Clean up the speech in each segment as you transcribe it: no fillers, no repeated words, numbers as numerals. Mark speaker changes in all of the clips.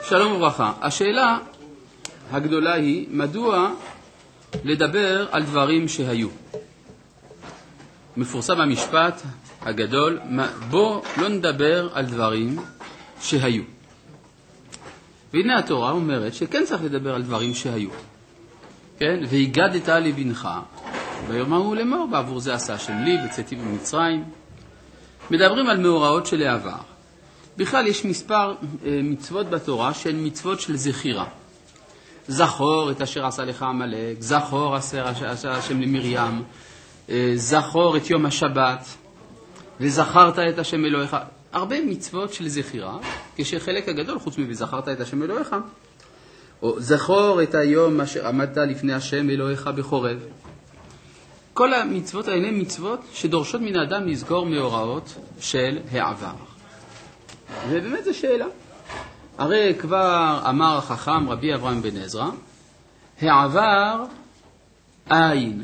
Speaker 1: שלום וברכה. השאלה הגדולה היא, מדוע לדבר על דברים שהיו? מפורסם המשפט הגדול, בוא לא נדבר על דברים שהיו. והנה התורה אומרת שכן צריך לדבר על דברים שהיו. כן? והגדת לבנך, ויאמר הוא לאמור, בעבור זה עשה השם לי, וצאתי במצרים. מדברים על מאורעות של העבר. בכלל יש מספר מצוות בתורה שהן מצוות של זכירה. זכור את אשר עשה לך עמלק, זכור אשר עשה השם למרים, זכור את יום השבת, וזכרת את השם אלוהיך. הרבה מצוות של זכירה, כשחלק הגדול חוץ מ"וזכרת את השם אלוהיך", או זכור את היום אשר עמדת לפני השם אלוהיך בחורב. כל המצוות האלה מצוות שדורשות מן האדם לזכור מאורעות של העבר. ובאמת זו שאלה. הרי כבר אמר החכם רבי אברהם בן עזרא, העבר אין,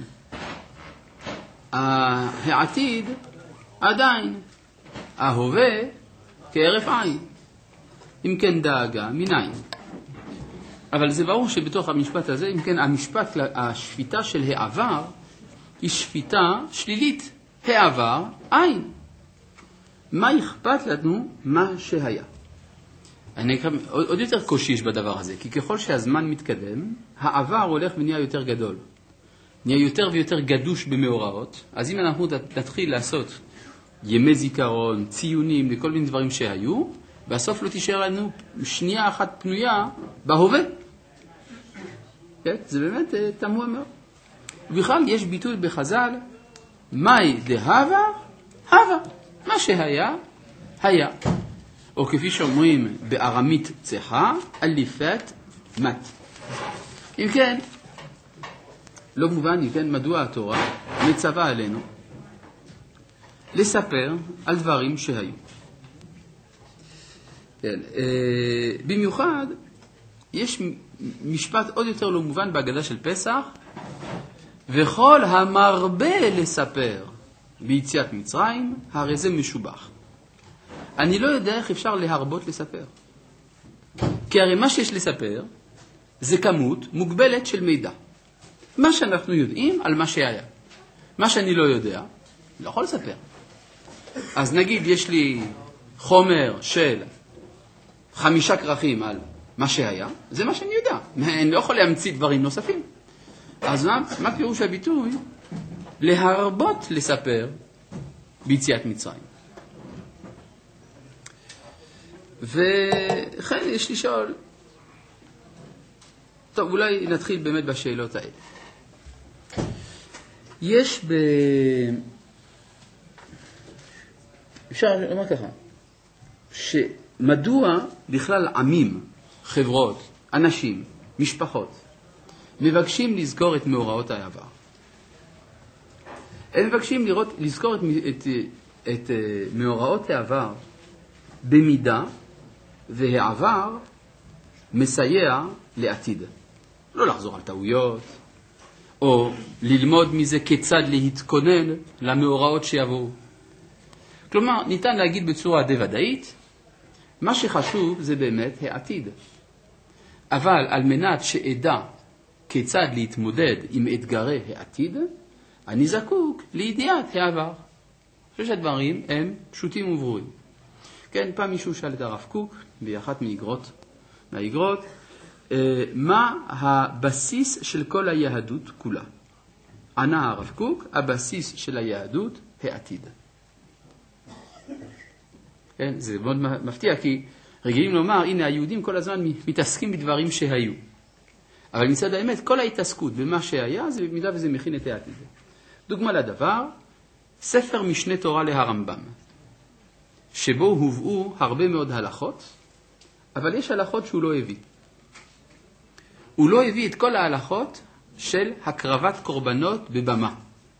Speaker 1: העתיד עדיין, ההווה כהרף עין. אם כן דאגה מניין. אבל זה ברור שבתוך המשפט הזה, אם כן השפיטה של העבר היא שפיטה שלילית. העבר אין. מה אכפת לנו מה שהיה? עוד יותר קושיש בדבר הזה, כי ככל שהזמן מתקדם, העבר הולך ונהיה יותר גדול. נהיה יותר ויותר גדוש במאורעות. אז אם אנחנו נתחיל לעשות ימי זיכרון, ציונים, לכל מיני דברים שהיו, בסוף לא תישאר לנו שנייה אחת פנויה בהווה. כן? זה באמת תמוה מאוד. ובכלל יש ביטוי בחז"ל, מאי דהבה, הווה. מה שהיה, היה. או כפי שאומרים בארמית צחה, אליפת מת. אם כן, לא מובן, אם כן, מדוע התורה מצווה עלינו לספר על דברים שהיו. כן, במיוחד, יש משפט עוד יותר לא מובן בהגדה של פסח, וכל המרבה לספר ביציאת מצרים, הרי זה משובח. אני לא יודע איך אפשר להרבות לספר. כי הרי מה שיש לספר, זה כמות מוגבלת של מידע. מה שאנחנו יודעים על מה שהיה. מה שאני לא יודע, לא יכול לספר. אז נגיד, יש לי חומר של 5 כרכים על מה שהיה, זה מה שאני יודע. אני לא יכול להמציא דברים נוספים. אז מה פירוש הביטוי? להרבות לספר ביציאת מצרים. וכן יש לשאול, טוב, אולי נתחיל באמת בשאלות האלה. יש אפשר לומר ככה, שמדוע בכלל עמים, חברות, אנשים, משפחות, מבקשים לזכור את מאורעות העבר? הם מבקשים לזכור את מאורעות העבר במידה, והעבר מסייע לעתיד. לא לחזור על טעויות, או ללמוד מזה כיצד להתכונן למאורעות שיבואו. כלומר, ניתן להגיד בצורה די ודאית, מה שחשוב זה באמת העתיד. אבל על מנת שאדע כיצד להתמודד עם אתגרי העתיד, אני זקוק לידיעת העבר. אני חושב שהדברים הם פשוטים וברורים. כן, פעם מישהו שאל את הרב קוק, באחת מהאיגרות, מה הבסיס של כל היהדות כולה? ענה הרב קוק, הבסיס של היהדות, העתיד. כן, זה מאוד מפתיע, כי רגילים לומר, הנה, היהודים כל הזמן מתעסקים בדברים שהיו. אבל מצד האמת, כל ההתעסקות במה שהיה, זה במידה וזה מכין את העתיד. דוגמה לדבר, ספר משנה תורה להרמב"ם, שבו הובאו הרבה מאוד הלכות, אבל יש הלכות שהוא לא הביא. הוא לא הביא את כל ההלכות של הקרבת קורבנות בבמה.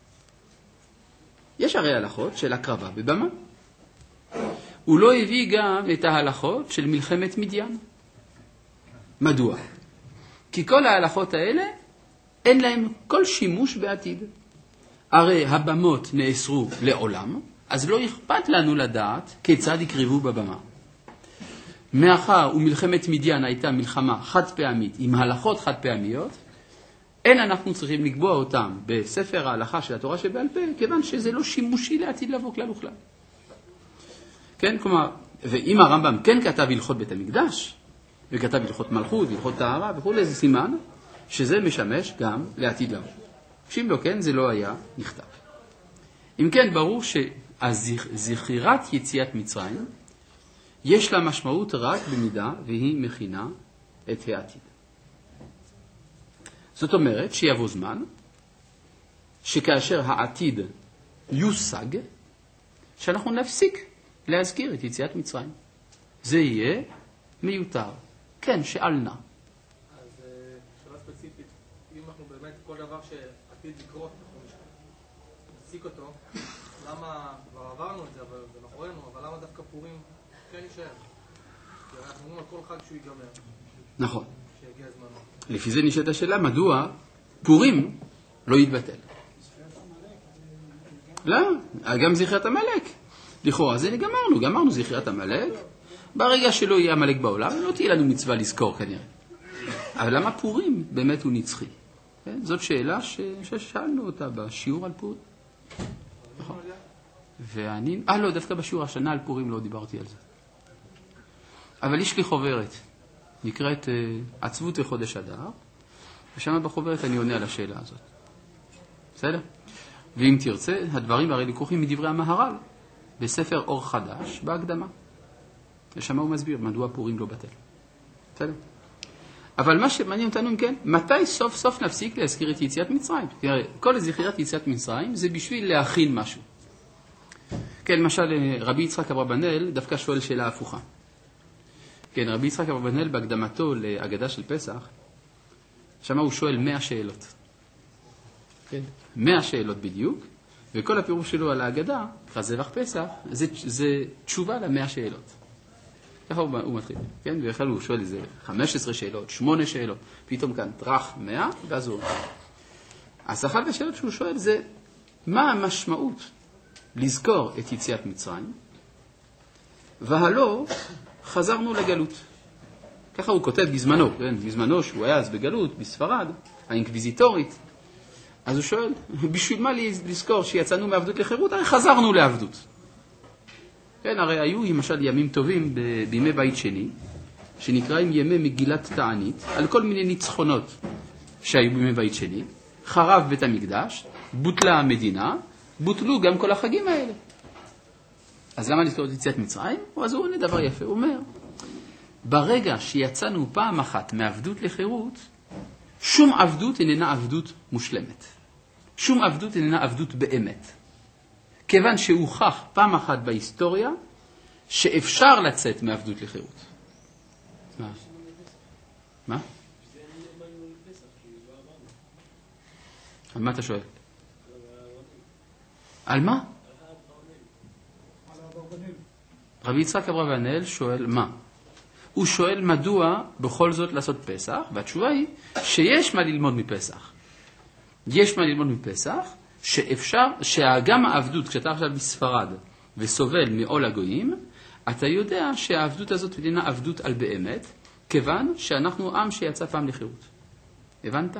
Speaker 1: יש הרי הלכות של הקרבה בבמה. הוא לא הביא גם את ההלכות של מלחמת מדיין. מדוע? כי כל ההלכות האלה אין להם כל שימוש בעתיד. הרי הבמות נאסרו לעולם, אז לא אכפת לנו לדעת כיצד יקריבו בבמה. מאחר ומלחמת מדיין הייתה מלחמה חד פעמית עם הלכות חד פעמיות, אין אנחנו צריכים לקבוע אותם בספר ההלכה של התורה שבעל פה, כיוון שזה לא שימושי לעתיד לבוא כלל וכלל. כן, כלומר, ואם הרמב"ם כן כתב הלכות בית המקדש, וכתב הלכות מלכות, הלכות טהרה וכו', זה סימן שזה משמש גם לעתיד לבוא. שאם לא כן, זה לא היה נכתב. אם כן, ברור שהזכירת יציאת מצרים, יש לה משמעות רק במידה והיא מכינה את העתיד. זאת אומרת שיבוא זמן שכאשר העתיד יושג, שאנחנו נפסיק להזכיר את יציאת מצרים. זה יהיה מיותר. כן, שאלנה.
Speaker 2: אז שאלה ספציפית, אם אנחנו באמת כל דבר שעתיד לקרות, אנחנו נפסיק אותו, למה, כבר עברנו את זה, אבל זה מאחורינו, אבל למה דווקא פורים כן יישאר? כי אנחנו אומרים על כל חג שהוא ייגמר.
Speaker 1: נכון.
Speaker 2: שיגיע זמנו.
Speaker 1: לפי זה נשאלת השאלה, מדוע פורים לא יתבטל? לא, גם זכירת עמלק. לכאורה, זה גמרנו זכירת עמלק. ברגע שלא יהיה עמלק בעולם, לא תהיה לנו מצווה לזכור כנראה. אבל למה פורים באמת הוא נצחי? כן? זאת שאלה ששאלנו אותה בשיעור על פורים. נכון. ואני, לא, דווקא בשיעור השנה על פורים לא דיברתי על זה. אבל יש לי חוברת, נקראת עצבות לחודש אדר, ושם בחוברת אני עונה על השאלה הזאת. בסדר? ואם תרצה, הדברים הרי לקוחים מדברי המהר"ל, בספר אור חדש, בהקדמה. ושם הוא מסביר מדוע פורים לא בטל. בסדר? אבל מה שמעניין אותנו, אם כן, מתי סוף סוף נפסיק להזכיר את יציאת מצרים? תראה, כל זכירת יציאת מצרים זה בשביל להכין משהו. כן, למשל, רבי יצחק אברבנאל דווקא שואל שאלה הפוכה. כן, רבי יצחק אברבנאל בהקדמתו להגדה של פסח, שם הוא שואל 100 שאלות. כן, 100 שאלות בדיוק, וכל הפירוש שלו על ההגדה, זבח פסח, זה תשובה ל100 שאלות. ככה הוא מתחיל, כן? ובכלל הוא שואל איזה 15 שאלות, 8 שאלות, פתאום כאן טרח 100, ואז הוא... אז אחת השאלות שהוא שואל זה, מה המשמעות לזכור את יציאת מצרים, והלא חזרנו לגלות. ככה הוא כותב בזמנו, כן? בזמנו שהוא היה אז בגלות, בספרד, האינקוויזיטורית. אז הוא שואל, בשביל מה לזכור שיצאנו מעבדות לחירות? הרי חזרנו לעבדות. כן, הרי היו למשל ימים טובים בימי בית שני, שנקראים ימי מגילת תענית, על כל מיני ניצחונות שהיו בימי בית שני, חרב בית המקדש, בוטלה המדינה, בוטלו גם כל החגים האלה. אז למה לזכור את יציאת מצרים? אז הוא עונה דבר יפה, הוא אומר, ברגע שיצאנו פעם אחת מעבדות לחירות, שום עבדות איננה עבדות מושלמת. שום עבדות איננה עבדות באמת. כיוון שהוכח פעם אחת בהיסטוריה שאפשר לצאת מעבדות לחירות. מה? מה? על מה אתה שואל? על מה? רבי יצחק אברבנאל שואל מה? הוא שואל מדוע בכל זאת לעשות פסח, והתשובה היא שיש מה ללמוד מפסח. יש מה ללמוד מפסח, שאפשר, שגם העבדות, כשאתה עכשיו בספרד וסובל מעול הגויים, אתה יודע שהעבדות הזאת אינה עבדות על באמת, כיוון שאנחנו עם שיצא פעם לחירות. הבנת?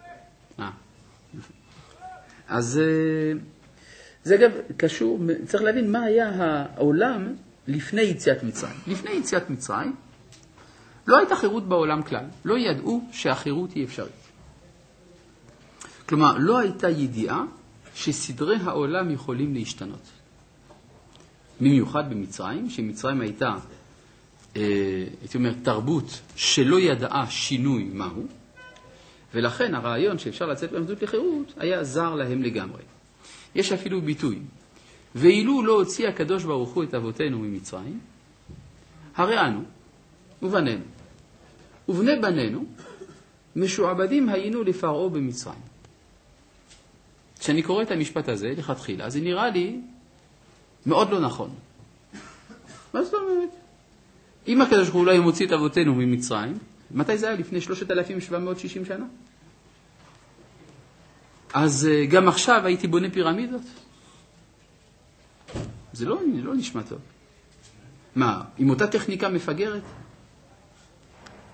Speaker 1: אז זה גם קשור, צריך להבין מה היה העולם לפני יציאת מצרים. לפני יציאת מצרים לא הייתה חירות בעולם כלל. לא ידעו שהחירות היא אפשרית. כלומר, לא הייתה ידיעה שסדרי העולם יכולים להשתנות. במיוחד במצרים, שמצרים הייתה, הייתי אומר, תרבות שלא ידעה שינוי מהו, ולכן הרעיון שאפשר לצאת מעבדות לחירות היה זר להם לגמרי. יש אפילו ביטוי, ואילו לא הוציא הקדוש ברוך הוא את אבותינו ממצרים, הרי אנו ובנינו ובני בנינו משועבדים היינו לפרעה במצרים. כשאני קורא את המשפט הזה לכתחילה, זה נראה לי מאוד לא נכון. מה זאת אומרת? אם הקדוש ברוך הוא לא מוציא את אבותינו ממצרים, מתי זה היה? לפני 3,760 שנה? אז גם עכשיו הייתי בונה פירמידות? זה לא נשמע טוב. מה, עם אותה טכניקה מפגרת?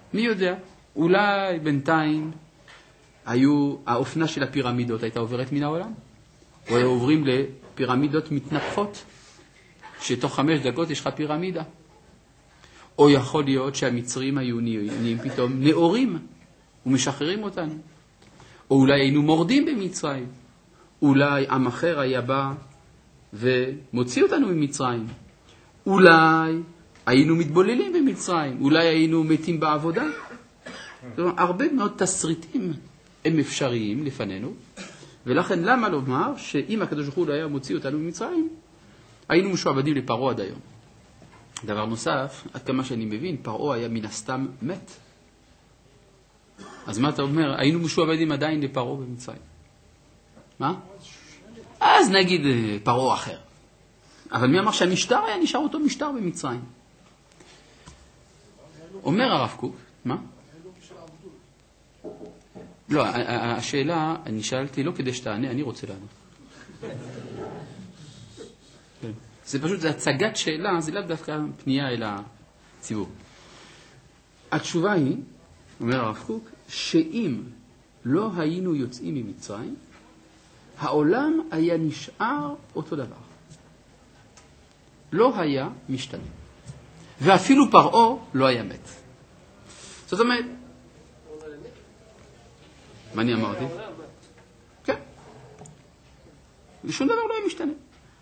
Speaker 1: מי יודע? אולי בינתיים האופנה של הפירמידות הייתה עוברת מן העולם, או היו עוברים לפירמידות מתנפחות, שתוך 5 דקות יש לך פירמידה. או יכול להיות שהמצרים היו נהיים פתאום נאורים ומשחררים אותנו. או אולי היינו מורדים במצרים. אולי עם אחר היה בא ומוציא אותנו ממצרים. אולי היינו מתבוללים במצרים. אולי היינו מתים בעבודה. זאת אומרת, הרבה מאוד תסריטים הם אפשריים לפנינו. ולכן למה לומר שאם הקדוש ברוך הוא היה מוציא אותנו ממצרים, היינו משועבדים לפרעה עד היום. דבר נוסף, עד כמה שאני מבין, פרעה היה מן הסתם מת. אז מה אתה אומר? היינו משועבדים עדיין לפרעה במצרים. מה? אז נגיד פרעה אחר. אבל מי אמר שהמשטר היה נשאר אותו משטר במצרים? אומר הרב קוק, מה? לא, השאלה, אני שאלתי לא כדי שתענה, אני רוצה לענות. זה פשוט, זה הצגת שאלה, זה לא דווקא פנייה אל הציבור. התשובה היא, אומר הרב קוק, שאם לא היינו יוצאים ממצרים, העולם היה נשאר אותו דבר. לא היה משתנה. ואפילו פרעה לא היה מת. זאת אומרת, מה אני אמרתי? כן. ושום דבר לא היה משתנה.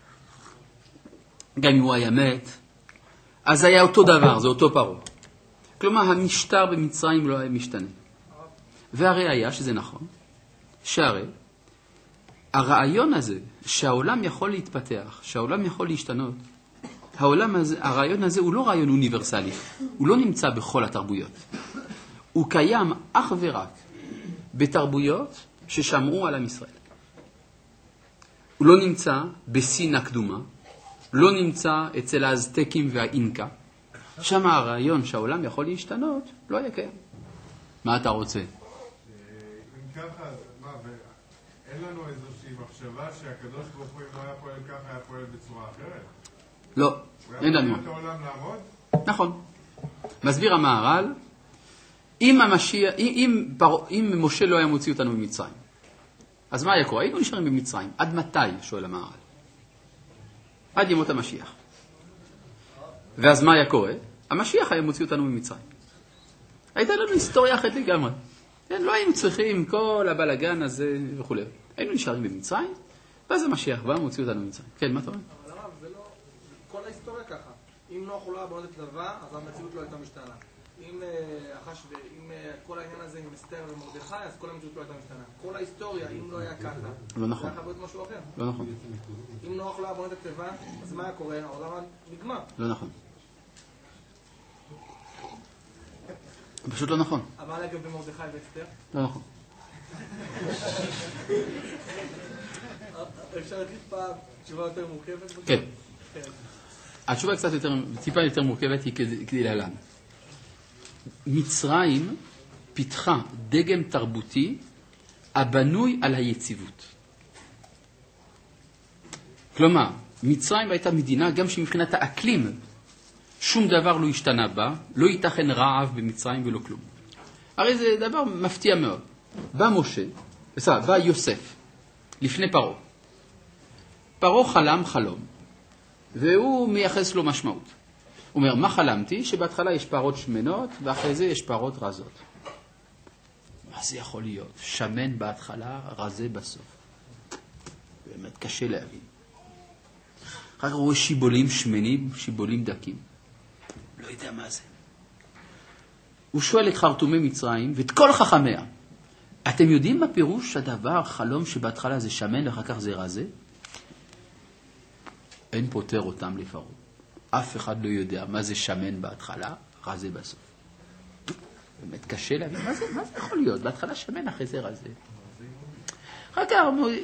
Speaker 1: גם אם הוא היה מת, אז היה אותו דבר, זה אותו פרעה. כלומר, המשטר במצרים לא היה משתנה. והרי היה שזה נכון, שהרי הרעיון הזה שהעולם יכול להתפתח, שהעולם יכול להשתנות, הרעיון הזה הוא לא רעיון אוניברסלי, הוא לא נמצא בכל התרבויות. הוא קיים אך ורק בתרבויות ששמרו על עם ישראל. הוא לא נמצא בסין הקדומה, לא נמצא אצל האזטקים והאינקה. שם הרעיון שהעולם יכול להשתנות לא היה קיים. מה אתה רוצה?
Speaker 3: אם ככה, אין לנו איזושהי מחשבה שהקדוש ברוך הוא אם לא היה פועל ככה, היה פועל בצורה אחרת?
Speaker 1: לא, אין לנו.
Speaker 3: הוא היה פועל את העולם לעמוד?
Speaker 1: נכון. מסביר המהר"ל, אם משה לא היה מוציא אותנו ממצרים, אז מה היה קורה? היינו נשארים במצרים. עד מתי? שואל המהר"ל. עד ימות המשיח. ואז מה היה קורה? המשיח היה מוציא אותנו ממצרים. הייתה לנו היסטוריה אחרת לגמרי. לא היינו צריכים כל הבלגן הזה וכו'. היינו נשארים במצרים, ואז המשיח בא ומוציא אותנו ממצרים. כן, מה אתה אומר?
Speaker 2: אבל למה? זה לא... כל ההיסטוריה ככה. אם נוח הוא לא היה בנות את לבה, אז המציאות לא הייתה משתנה. אם כל העניין הזה עם אסתר ומרדכי, אז כל המציאות לא הייתה משתנה. כל ההיסטוריה, אם לא היה ככה,
Speaker 1: לא נכון.
Speaker 2: זה היה חייב להיות משהו אחר.
Speaker 1: לא נכון.
Speaker 2: אם נוח לא היה בנות את לבה, אז מה היה קורה? העולם נגמר.
Speaker 1: לא נכון. פשוט לא נכון.
Speaker 2: אבל אגב במרדכי ואסתר?
Speaker 1: לא נכון.
Speaker 2: אפשר לתת פעם תשובה יותר מורכבת?
Speaker 1: כן. התשובה קצת טיפה יותר מורכבת היא כדי להלן. מצרים פיתחה דגם תרבותי הבנוי על היציבות. כלומר, מצרים הייתה מדינה גם שמבחינת האקלים שום דבר לא השתנה בה, לא ייתכן רעב במצרים ולא כלום. הרי זה דבר מפתיע מאוד. בא משה, בא יוסף, לפני פרעה. פרעה חלם חלום, והוא מייחס לו משמעות. הוא אומר, מה חלמתי? שבהתחלה יש פרות שמנות, ואחרי זה יש פרות רזות. מה זה יכול להיות? שמן בהתחלה, רזה בסוף. באמת קשה להבין. אחר כך הוא רואה שיבולים שמנים, שיבולים דקים. לא יודע מה זה. הוא שואל את חרטומי מצרים ואת כל חכמיה, אתם יודעים מה פירוש הדבר חלום שבהתחלה זה שמן ואחר כך זה רזה? אין פותר אותם לפרעה. אף אחד לא יודע מה זה שמן בהתחלה, רזה בסוף. באמת קשה להבין, מה זה יכול להיות? בהתחלה שמן, אחרי זה רזה. אחר כך,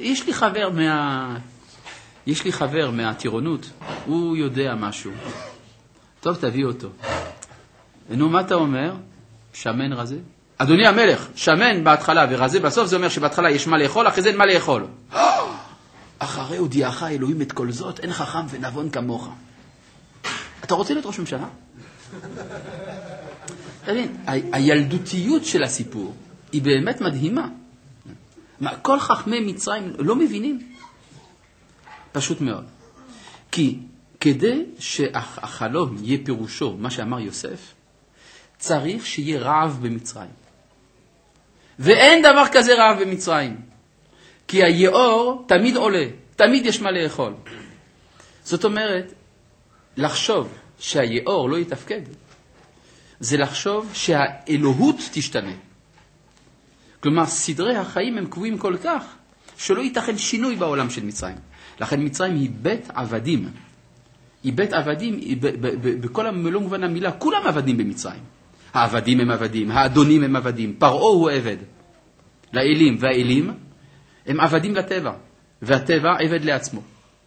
Speaker 1: יש לי חבר מהטירונות, הוא יודע משהו. טוב, תביא אותו. נו, מה אתה אומר? שמן רזה? אדוני המלך, שמן בהתחלה ורזה בסוף, זה אומר שבהתחלה יש מה לאכול, אחרי זה אין מה לאכול. אחרי הודיעך אלוהים את כל זאת, אין חכם ונבון כמוך. אתה רוצה להיות ראש ממשלה? הילדותיות של הסיפור היא באמת מדהימה. כל חכמי מצרים לא מבינים. פשוט מאוד. כי כדי שהחלום יהיה פירושו, מה שאמר יוסף, צריך שיהיה רעב במצרים. ואין דבר כזה רעב במצרים. כי היאור תמיד עולה, תמיד יש מה לאכול. זאת אומרת, לחשוב שהיאור לא יתפקד, זה לחשוב שהאלוהות תשתנה. כלומר, סדרי החיים הם קבועים כל כך, שלא ייתכן שינוי בעולם של מצרים. לכן מצרים היא בית עבדים. היא בית עבדים, בכל מלוא מובן המילה, כולם עבדים במצרים. העבדים הם עבדים, האדונים הם עבדים, פרעה הוא עבד. לאלים, והאלים הם עבדים לטבע, והטבע עבד לעצמו.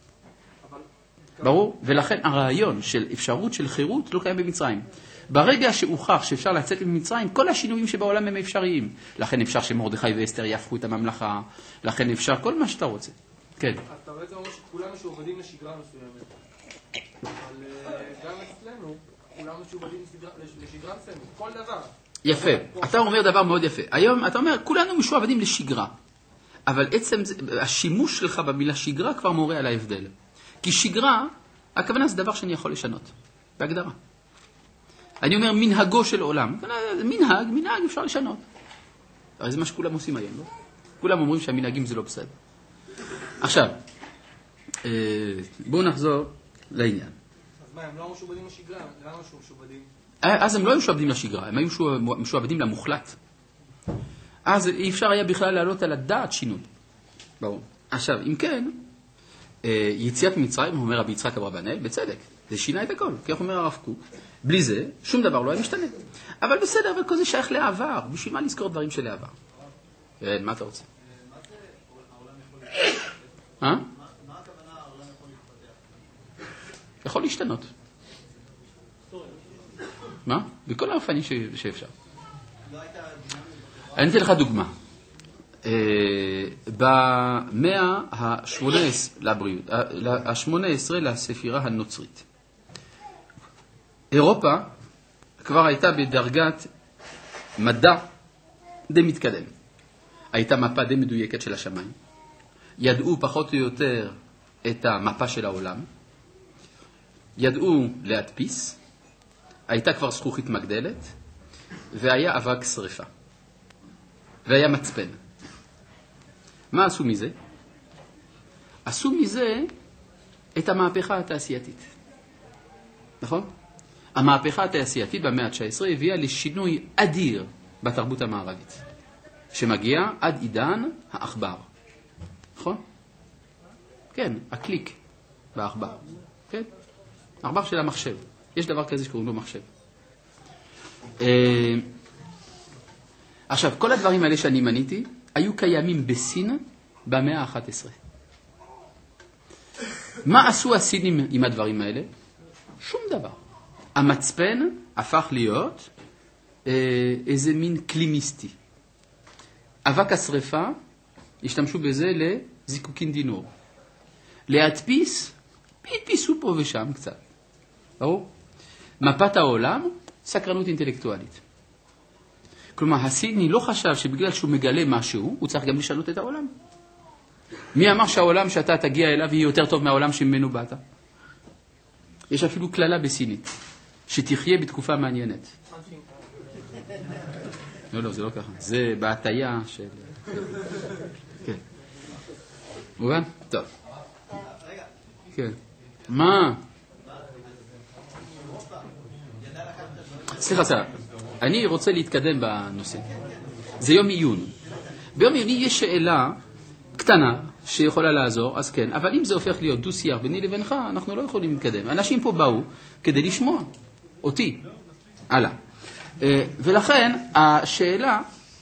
Speaker 1: ברור? ולכן הרעיון של אפשרות של חירות לא קיים במצרים. ברגע שהוכח שאפשר לצאת ממצרים, כל השינויים שבעולם הם אפשריים. לכן אפשר שמרדכי ואסתר יהפכו את הממלכה, לכן אפשר כל מה שאתה רוצה. כן.
Speaker 2: אתה בעצם אומר שכולם משועבדים לשגרה מסוימת. אבל גם אצלנו, כולם משועבדים לשגרה מסוימת. כל דבר.
Speaker 1: יפה. אתה אומר דבר מאוד יפה. היום אתה אומר, כולנו משועבדים לשגרה. אבל עצם השימוש שלך במילה שגרה כבר מורה על ההבדל. כי שגרה, הכוונה זה דבר שאני יכול לשנות. בהגדרה. אני אומר מנהגו של עולם. מנהג אפשר לשנות. הרי זה מה שכולם עושים היום, לא? כולם אומרים שהמנהגים זה לא בסדר. עכשיו, בואו נחזור לעניין.
Speaker 2: אז מה, הם לא משועבדים לשגרה? למה משועבדים?
Speaker 1: אז הם לא היו משועבדים לשגרה, הם היו משועבדים למוחלט. אז אי אפשר היה בכלל לעלות על הדעת שינוי. ברור. עכשיו, אם כן, יציאת מצרים, אומר רבי יצחק אברבנאל, בצדק, זה שינה את הכל, כך אומר הרב קוק. בלי זה, שום דבר לא היה משתנה. אבל בסדר, אבל כל זה שייך לעבר. בשביל מה לזכור דברים של העבר? כן, מה אתה רוצה? מה הכוונה העולם יכול להתפתח? יכול להשתנות. מה? בכל האופנים שאפשר. אני אתן לך דוגמה. במאה ה-18 לספירה הנוצרית. אירופה כבר הייתה בדרגת מדע די מתקדם. הייתה מפה די מדויקת של השמיים. ידעו פחות או יותר את המפה של העולם. ידעו להדפיס. הייתה כבר זכוכית מגדלת. והיה אבק שריפה. והיה מצפן. מה עשו מזה? עשו מזה את המהפכה התעשייתית. נכון? המהפכה התעשייתית במאה ה-19 הביאה לשינוי אדיר בתרבות המערבית, שמגיע עד עידן העכבר. נכון? כן, הקליק בעכבר. כן? העכבר של המחשב. יש דבר כזה שקוראים לו מחשב. עכשיו, כל הדברים האלה שאני מניתי, היו קיימים בסין במאה ה-11. מה עשו הסינים עם הדברים האלה? שום דבר. המצפן הפך להיות איזה מין כלי מיסטי. אבק השריפה, השתמשו בזה לזיקוקין דינור. להדפיס, הדפיסו פה ושם קצת. ברור? מפת העולם, סקרנות אינטלקטואלית. כלומר, הסיני לא חשב שבגלל שהוא מגלה משהו, הוא צריך גם לשנות את העולם. מי אמר שהעולם שאתה תגיע אליו יהיה יותר טוב מהעולם שממנו באת? יש אפילו כללה בסינית, שתחיה בתקופה מעניינת. לא, זה לא ככה. זה בהטיה של... כן. מובן? טוב. כן. מה? סליחה. אני רוצה להתקדם בנושא. זה יום עיון. ביום עיון יש שאלה קטנה שיכולה לעזור, אז כן. אבל אם זה הופך להיות דו-שיח ביני לבינך, אנחנו לא יכולים להתקדם. אנשים פה באו כדי לשמוע אותי. הלאה. ולכן השאלה,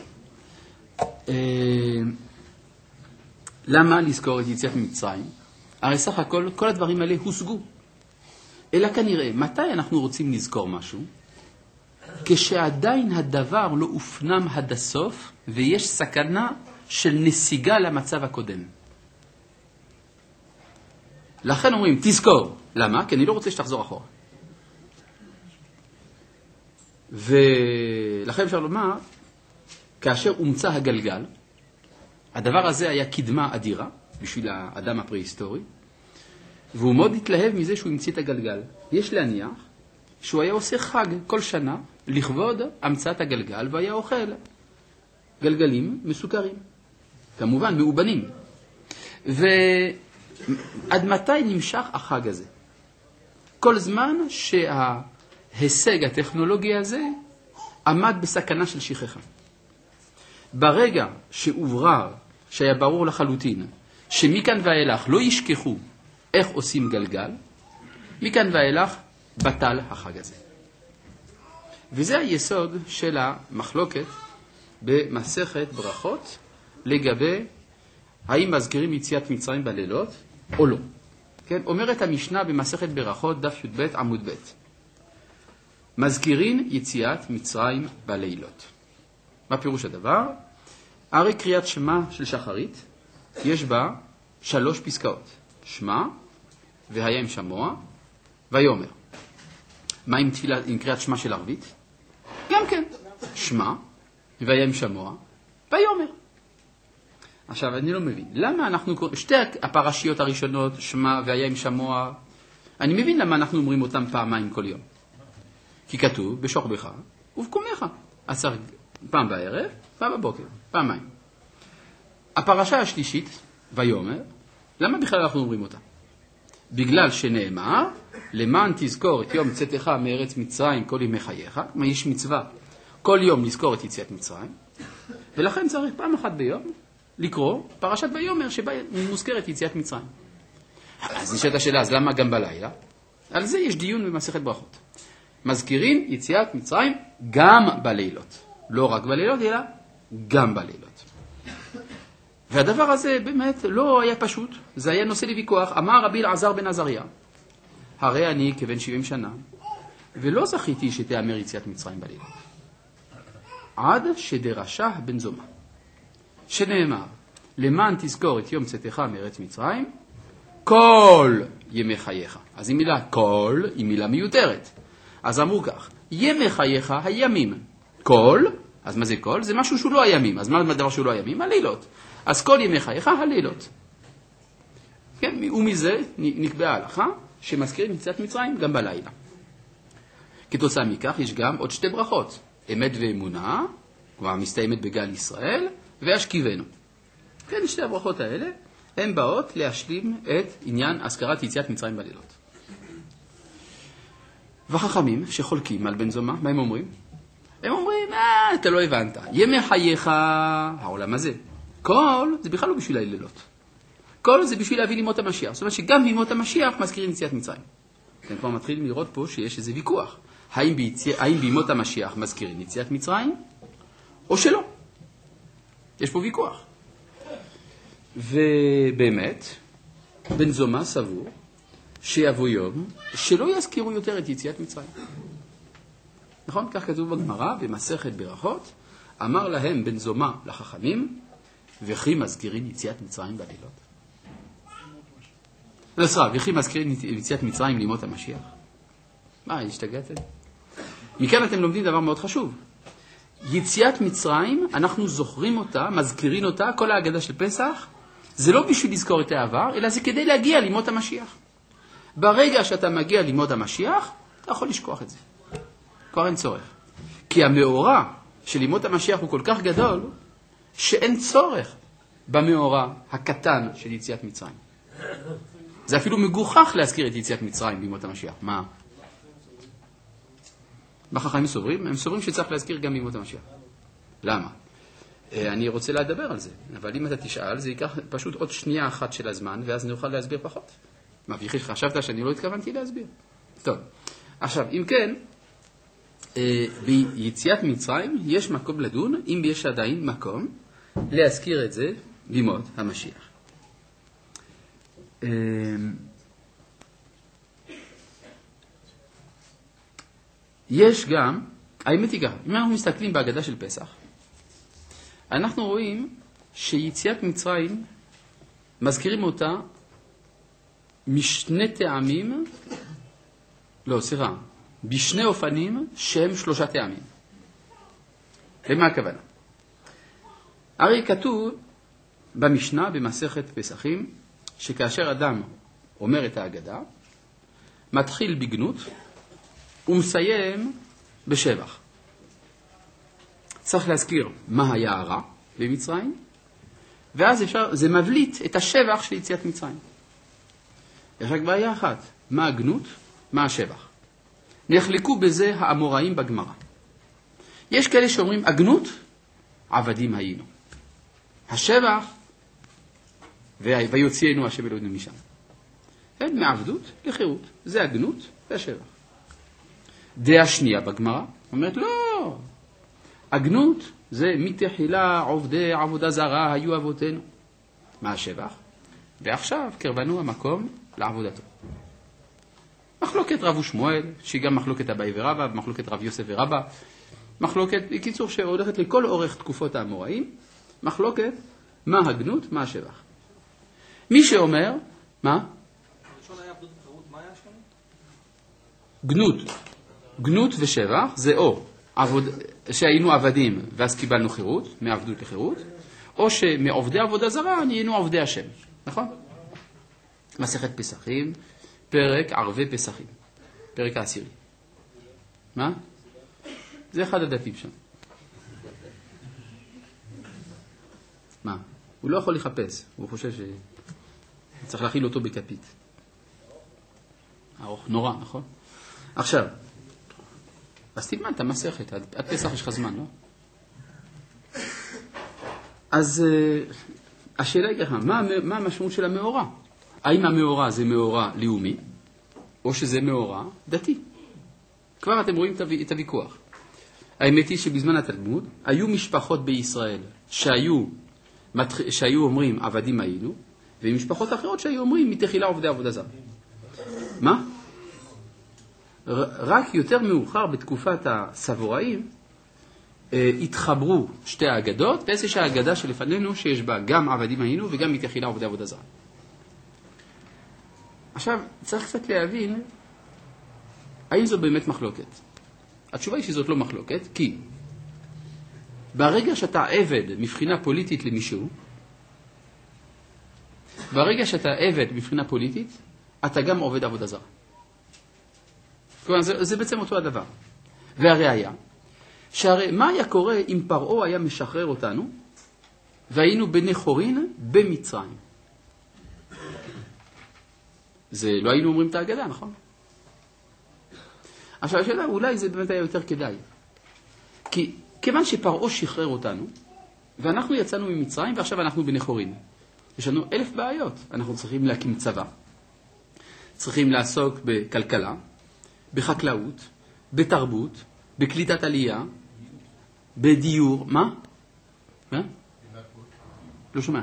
Speaker 1: למה לזכור את יציאת מצרים? הרי סך הכל, כל הדברים האלה הושגו. אלא כנראה, מתי אנחנו רוצים לזכור משהו? כשעדיין הדבר לא הופנם עד הסוף, ויש סכנה של נסיגה למצב הקודם. לכן אומרים, תזכור. למה? כי אני לא רוצה שתחזור אחורה. ולכן אפשר לומר, כאשר הומצא הגלגל, הדבר הזה היה קדמה אדירה בשביל האדם הפרה-היסטורי, והוא מאוד התלהב מזה שהוא המציא את הגלגל. יש להניח שהוא היה עושה חג כל שנה לכבוד המצאת הגלגל, והיה אוכל גלגלים מסוכרים, כמובן מאובנים. ועד מתי נמשך החג הזה? כל זמן שההישג הטכנולוגי הזה עמד בסכנה של שכחה. ברגע שהוברר, שהיה ברור לחלוטין, שמכאן ואילך לא ישכחו איך עושים גלגל, מכאן ואילך בטל החג הזה. וזה היסוד של המחלוקת במסכת ברכות לגבי האם מזכירים יציאת מצרים בלילות או לא. כן? אומרת המשנה במסכת ברכות דף י"ב עמוד ב', מזכירים יציאת מצרים בלילות. מה פירוש הדבר? הרי קריאת שמע של שחרית יש בה 3 פסקאות, שמע והיה עם שמוע ויאמר. מה עם קריאת שמע של ערבית? גם כן, שמע והיה עם שמוע ויאמר. עכשיו אני לא מבין, למה אנחנו קוראים, שתי הפרשיות הראשונות, שמע והיה עם שמוע, אני מבין למה אנחנו אומרים אותם פעמיים כל יום. כי כתוב בשוכבך ובקומך, אז צריך פעם בערב, פעם בבוקר, פעמיים. הפרשה השלישית, ויאמר, למה בכלל אנחנו אומרים אותה? בגלל שנאמר, למען תזכור את יום צאתך מארץ מצרים כל ימי חייך, מה יש מצווה, כל יום לזכור את יציאת מצרים, ולכן צריך פעם אחת ביום לקרוא פרשת ויאמר שבה מוזכרת יציאת מצרים. אז נשאלת השאלה, אז למה גם בלילה? על זה יש דיון במסכת ברכות. מזכירים יציאת מצרים גם בלילות. לא רק בלילות, אלא גם בלילות. והדבר הזה באמת לא היה פשוט. זה היה נושא לוויכוח. אמר רבי אלעזר בן עזריה, הרי אני כבן 70 שנה, ולא זכיתי שתאמר יציאת מצרים בלילות. עד שדרשה בן זומא, שנאמר, למען תזכור את יום צאתך מארץ מצרים, כל ימי חייך. אז היא מילה כל, היא מילה מיותרת. אז אמרו כך, ימי חייך הימים. כל, אז מה זה כל? זה משהו שהוא לא הימים. אז מה הדבר שהוא לא הימים? הלילות. אז כל ימי חייך הלילות. כן, ומזה נקבעה ההלכה שמזכירים יציאת מצרים גם בלילה. כתוצאה מכך יש גם עוד 2 ברכות. אמת ואמונה, כבר מסתיימת בגל ישראל, והשכיבנו. כן, 2 הברכות האלה, הן באות להשלים את עניין הזכרת יציאת מצרים בלילות. והחכמים שחולקים על בן זומא, מה הם אומרים? הם אומרים, אתה לא הבנת. ימי חייך, העולם הזה. כל זה בכלל לא בשביל הלילות. כל זה בשביל להביא לימות המשיח. זאת אומרת שגם לימות המשיח מזכירים יציאת מצרים. אתם כבר מתחילים לראות פה שיש איזה ויכוח. האם בימות המשיח מזכירים יציאת מצרים או שלא? יש פה ויכוח. ובאמת, בן זומא סבור שיבוא יום שלא יזכירו יותר את יציאת מצרים. נכון? כך כתוב בגמרא במסכת ברכות, אמר להם בן זומא לחכמים, וכי מזכירים יציאת מצרים בלילות. וכי מזכירים יציאת מצרים לימות המשיח. מה, השתגעתם? מכאן אתם לומדים דבר מאוד חשוב. יציאת מצרים, אנחנו זוכרים אותה, מזכירים אותה, כל ההגדה של פסח, זה לא בשביל לזכור את העבר, אלא זה כדי להגיע לימות המשיח. ברגע שאתה מגיע לימות המשיח, אתה יכול לשכוח את זה. כבר אין צורך. כי המאורע של לימות המשיח הוא כל כך גדול, שאין צורך במאורע הקטן של יציאת מצרים. זה אפילו מגוחך להזכיר את יציאת מצרים בימות המשיח. מה? בחכמים סוברים? הם סוברים שצריך להזכיר גם בימות המשיח. למה? אני רוצה לדבר על זה, אבל אם אתה תשאל, זה ייקח פשוט עוד שנייה אחת של הזמן, ואז נוכל להסביר פחות. מה, וכי חשבת שאני לא התכוונתי להסביר? טוב, עכשיו, אם כן, ביציאת מצרים יש מקום לדון, אם יש עדיין מקום, להזכיר את זה בימות המשיח. יש גם, האמת היא ככה, אם אנחנו מסתכלים בהגדה של פסח, אנחנו רואים שיציאת מצרים, מזכירים אותה משני טעמים, לא, סליחה, בשני אופנים שהם 3 טעמים. למה הכוונה? הרי כתוב במשנה במסכת פסחים, שכאשר אדם אומר את ההגדה, מתחיל בגנות ומסיים בשבח. צריך להזכיר מה היה הרע במצרים, ואז זה מבליט את השבח של יציאת מצרים. יש רק בעיה אחת, מה הגנות, מה השבח. נחלקו בזה האמוראים בגמרא. יש כאלה שאומרים, הגנות, עבדים היינו. השבח, ויוציאנו השם אלוהינו משם. כן, מעבדות לחירות. זה הגנות והשבח. דעה שנייה בגמרא, אומרת, לא, הגנות זה מתחילה עובדי עבודה זרה היו אבותינו. מה השבח? ועכשיו קרבנו המקום לעבודתו. מחלוקת רב ושמואל, שהיא גם מחלוקת אביי ורבא, מחלוקת רב יוסף ורבא, מחלוקת, בקיצור, שהולכת לכל אורך תקופות האמוראים, מחלוקת מה הגנות, מה השבח. מי שאומר, מה?
Speaker 2: הראשון היה עבדות וחירות, מה היה השני?
Speaker 1: גנות. גנות ושבח זה או שהיינו עבדים ואז קיבלנו חירות, מעבדות לחירות, או שמעובדי עבודה זרה נהיינו עובדי השם, נכון? מסכת פסחים, פרק ערבי פסחים, פרק העשירי. מה? זה אחד הדפים שם. מה? הוא לא יכול לחפש, הוא חושב שצריך להכיל אותו בכפית. ארוך, נורא, נכון? עכשיו, אז תלמד את המסכת, עד פסח יש לך זמן, לא? אז השאלה היא ככה, מה המשמעות של המאורע? האם המאורע זה מאורע לאומי, או שזה מאורע דתי? כבר אתם רואים את הוויכוח. האמת היא שבזמן התלמוד, היו משפחות בישראל שהיו אומרים עבדים היינו, ומשפחות אחרות שהיו אומרים מתחילה עובדי עבודה זרה. מה? רק יותר מאוחר בתקופת הסבוראים התחברו שתי האגדות, ויש שהאגדה שלפנינו שיש בה גם עבדים היינו וגם מתחילה עובדי עבודה זרה. עכשיו צריך קצת להבין האם זו באמת מחלוקת. התשובה היא שזאת לא מחלוקת, כי ברגע שאתה עבד מבחינה פוליטית למישהו, ברגע שאתה עבד מבחינה פוליטית, אתה גם עובד עבודה זרה. כלומר, זה בעצם אותו הדבר. והראיה, שהרי מה היה קורה אם פרעה היה משחרר אותנו, והיינו בני חורין במצרים? זה לא היינו אומרים את ההגדה, נכון? עכשיו השאלה, אולי זה באמת היה יותר כדאי. כי כיוון שפרעה שחרר אותנו, ואנחנו יצאנו ממצרים, ועכשיו אנחנו בני חורין. יש לנו 1000 בעיות. אנחנו צריכים להקים צבא, צריכים לעסוק בכלכלה, בחקלאות, בתרבות, בקליטת עלייה, בדיור, מה? לא שומע.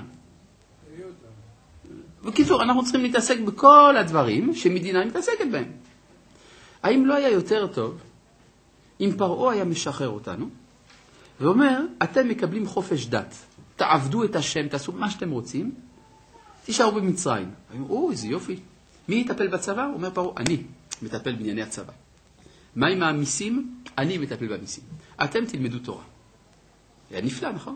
Speaker 1: בקיצור, אנחנו צריכים להתעסק בכל הדברים שמדינה מתעסקת בהם. האם לא היה יותר טוב אם פרעה היה משחרר אותנו, ואומר, אתם מקבלים חופש דת, תעבדו את השם, תעשו מה שאתם רוצים, תישארו במצרים. איזה יופי. מי יטפל בצבא? אומר פרעה, אני מטפל בענייני הצבא. מה עם המיסים? אני מטפל במיסים. אתם תלמדו תורה. היה נפלא, נכון?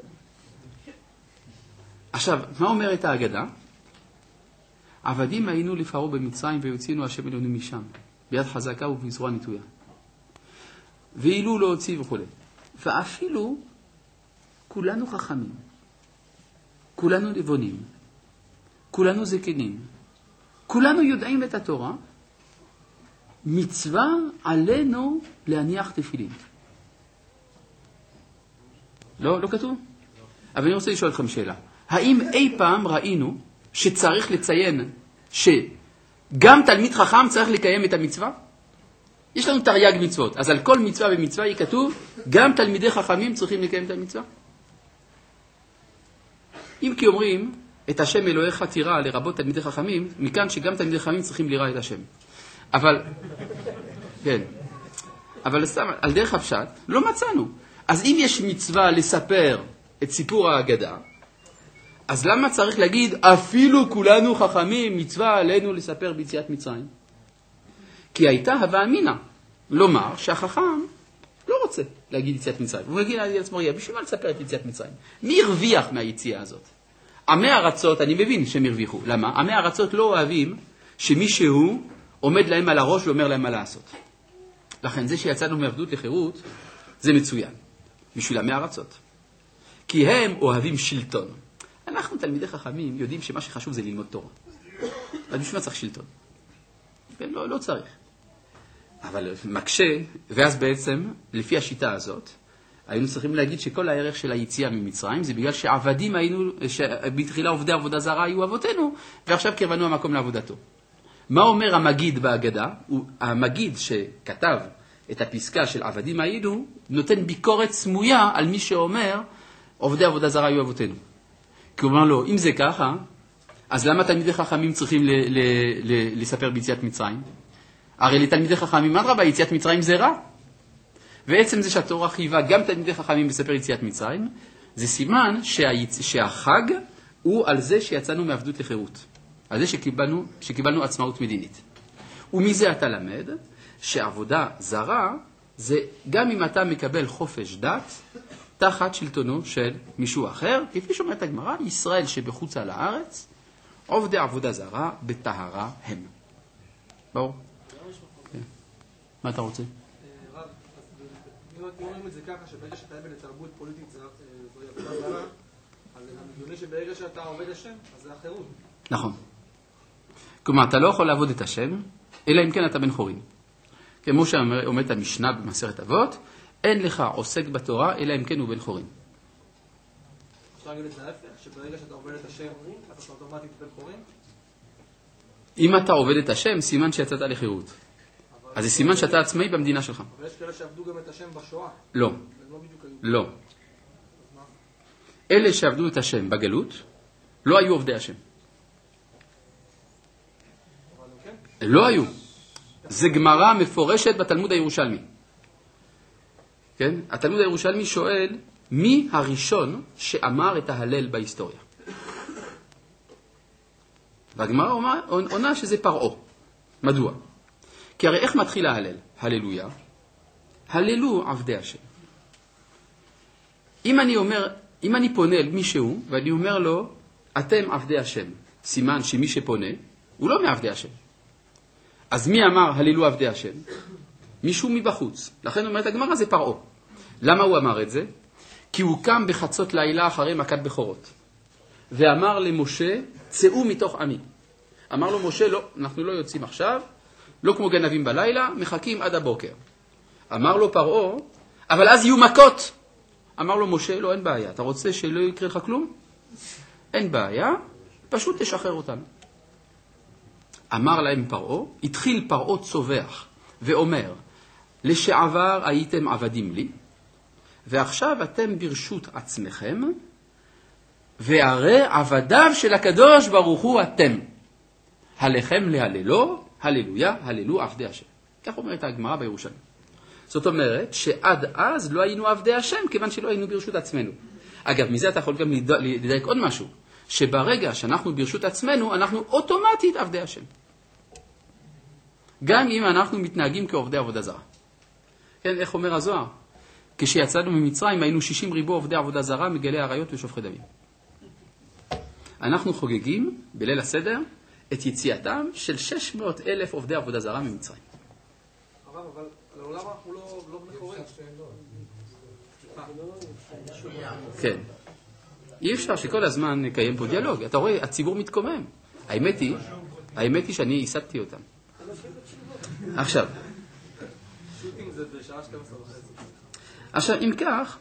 Speaker 1: עכשיו, מה אומרת ההגדה? עבדים היינו לפרעה במצרים ויוציאנו השם אלוהינו משם, ביד חזקה ובזרוע נטויה. ואילו לא הוציא וכו'. ואפילו כולנו חכמים, כולנו נבונים, כולנו זקנים, כולנו יודעים את התורה, מצווה עלינו להניח תפילין. לא כתוב? אבל אני רוצה לשאול אתכם שאלה. האם אי פעם ראינו שצריך לציין שגם תלמיד חכם צריך לקיים את המצווה? יש לנו תרי"ג מצוות, אז על כל מצווה ומצווה יהיה כתוב, גם תלמידי חכמים צריכים לקיים את המצווה. אם כי אומרים, את השם אלוהיך תירא לרבות תלמידי חכמים, מכאן שגם תלמידי חכמים צריכים לירא את השם. אבל, כן, אבל סתם, על דרך הפשט, לא מצאנו. אז אם יש מצווה לספר את סיפור ההגדה, אז למה צריך להגיד, אפילו כולנו חכמים, מצווה עלינו לספר ביציאת מצרים? כי הייתה הווה אמינה, לומר שהחכם לא רוצה להגיד יציאת מצרים. הוא יגיד לעצמו, בשביל מה לספר את יציאת מצרים? מי הרוויח מהיציאה הזאת? עמי ארצות, אני מבין שהם הרוויחו. למה? עמי ארצות לא אוהבים שמישהו עומד להם על הראש ואומר להם מה לעשות. לכן זה שיצאנו מעבדות לחירות, זה מצוין. בשביל עמי ארצות. כי הם אוהבים שלטון. אנחנו תלמידי חכמים יודעים שמה שחשוב זה ללמוד תורה. אז בשביל מה צריך שלטון? לא צריך. אבל מקשה, ואז בעצם, לפי השיטה הזאת, היינו צריכים להגיד שכל הערך של היציאה ממצרים זה בגלל שעבדים היינו, שבתחילה עובדי עבודה זרה היו אבותינו, ועכשיו קרבנו המקום לעבודתו. מה אומר המגיד בהגדה? המגיד שכתב את הפסקה של עבדים היינו, נותן ביקורת סמויה על מי שאומר עובדי עבודה זרה היו אבותינו. כי הוא אומר לו, אם זה ככה, אז למה תלמידי חכמים צריכים לספר ביציאת מצרים? הרי לתלמידי חכמים, אדרבה, יציאת מצרים זה רע. ועצם זה שהתורה חייבה גם תלמידי חכמים לספר יציאת מצרים, זה סימן שהחג הוא על זה שיצאנו מעבדות לחירות. על זה שקיבלנו עצמאות מדינית. ומזה אתה למד שעבודה זרה זה גם אם אתה מקבל חופש דת תחת שלטונו של מישהו אחר, כפי שאומרת הגמרא, ישראל שבחוץ על הארץ, עובדי עבודה זרה בטהרה הם. ברור? מה אתה רוצה?
Speaker 2: רב, אם אומרים את זה ככה, שברגע שאתה עבד לתרבות פוליטית זו עבודה זרה, אז זה הגיוני שברגע שאתה עובד השם, אז זה החירות.
Speaker 1: נכון. כלומר, אתה לא יכול לעבוד את השם, אלא אם כן אתה בן חורין. כמו שאומרת המשנה במסכת אבות, אין לך עוסק בתורה, אלא אם כן הוא בן חורין.
Speaker 2: אפשר להגיד את זה ההפך, שברגע שאתה עובד את השם, אתה אוטומטית בן חורין?
Speaker 1: אם אתה עובד את השם, סימן שיצאת לחירות. אז זה סימן שאתה עצמאי במדינה שלך.
Speaker 2: אבל יש כאלה שעבדו גם את השם בשואה.
Speaker 1: לא. לא. אלה שעבדו את השם בגלות, לא היו עובדי השם. לא היו. זה גמרא מפורשת בתלמוד הירושלמי. כן? התלמוד הירושלמי שואל, מי הראשון שאמר את ההלל בהיסטוריה? והגמרא עונה שזה פרעה. מדוע? כי הרי איך מתחיל ההלל? הללויה. הללו עבדי השם. אם אני פונה אל מישהו ואני אומר לו, אתם עבדי השם, סימן שמי שפונה הוא לא מעבדי השם. אז מי אמר הללו עבדי השם? מישהו מבחוץ. לכן אומרת הגמרא זה פרעה. למה הוא אמר את זה? כי הוא קם בחצות לילה אחרי מכת בכורות. ואמר למשה, צאו מתוך עמי. אמר לו משה, לא, אנחנו לא יוצאים עכשיו, לא כמו גנבים בלילה, מחכים עד הבוקר. אמר לו פרעה, אבל אז יהיו מכות. אמר לו משה, לא, אין בעיה. אתה רוצה שלא יקרה לך כלום? אין בעיה, פשוט תשחרר אותנו. אמר להם פרעה, התחיל פרעה צובח ואומר, לשעבר הייתם עבדים לי, ועכשיו אתם ברשות עצמכם, והרי עבדיו של הקדוש ברוך הוא אתם. הלכם להללו, הללויה, הללו עבדי השם. כך אומרת הגמרא בירושלים. זאת אומרת שעד אז לא היינו עבדי השם, כיוון שלא היינו ברשות עצמנו. אגב, מזה אתה יכול גם לדייק עוד משהו, שברגע שאנחנו ברשות עצמנו, אנחנו אוטומטית עבדי השם. גם אם אנחנו מתנהגים כעובדי עבודה זרה. כן, איך אומר הזוהר? כשיצאנו ממצרים היינו 60 ריבו עובדי עבודה זרה, מגלי עריות ושופכי דמים. אנחנו חוגגים בליל הסדר את יציאתם של 600,000 עובדי עבודה זרה ממצרים.
Speaker 2: הרב, אבל לעולם אנחנו לא בני חורין.
Speaker 1: כן. אי אפשר שכל הזמן נקיים פה דיאלוג. אתה רואה, הציבור מתקומם. האמת היא שאני הסעתי אותם. עכשיו.
Speaker 2: שוטינג זה בשעה 12:30.
Speaker 1: עכשיו, אם כך,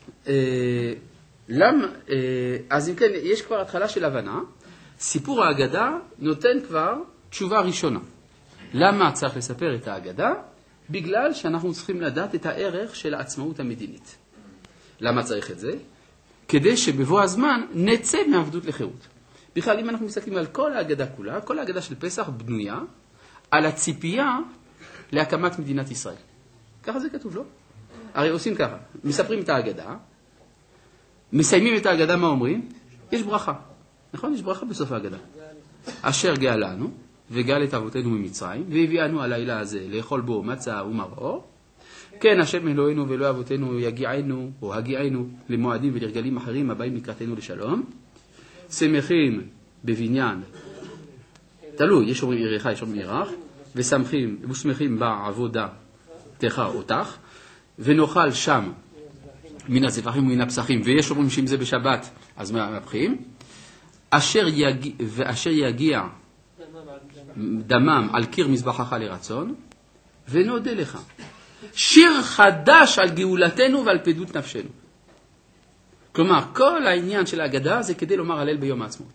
Speaker 1: אז אם כן, יש כבר התחלה של הבנה, סיפור ההגדה נותן כבר תשובה ראשונה. למה צריך לספר את ההגדה? בגלל שאנחנו צריכים לדעת את הערך של העצמאות המדינית. למה צריך את זה? כדי שבבוא הזמן נצא מעבדות לחירות. בכלל, אם אנחנו מסתכלים על כל ההגדה כולה, כל ההגדה של פסח בנויה על הציפייה להקמת מדינת ישראל. ככה זה כתוב, לא? הרי עושים ככה, מספרים את ההגדה, מסיימים את ההגדה, מה אומרים? יש ברכה. נכון? יש ברכה בסוף ההגדה. אשר גאלנו, וגאל את אבותינו ממצרים, והביאנו הלילה הזה לאכול בו מצה ומרור. כן, השם אלוהינו ואלוהי אבותינו יגיענו, או הגיענו, למועדים ולרגלים אחרים הבאים לקראתנו לשלום. שמחים בבניין, תלוי, יש אומרים עירך, יש אומרים עירך, ושמחים בעבודה תך אותך, ונאכל שם מן הזבחים ומן הפסחים, ויש אומרים שאם זה בשבת, אז מהפכים. ואשר יגיע דמם על קיר מזבחך לרצון, ונודה לך. שיר חדש על גאולתנו ועל פדות נפשנו. כלומר, כל העניין של ההגדה זה כדי לומר הלל ביום העצמאות.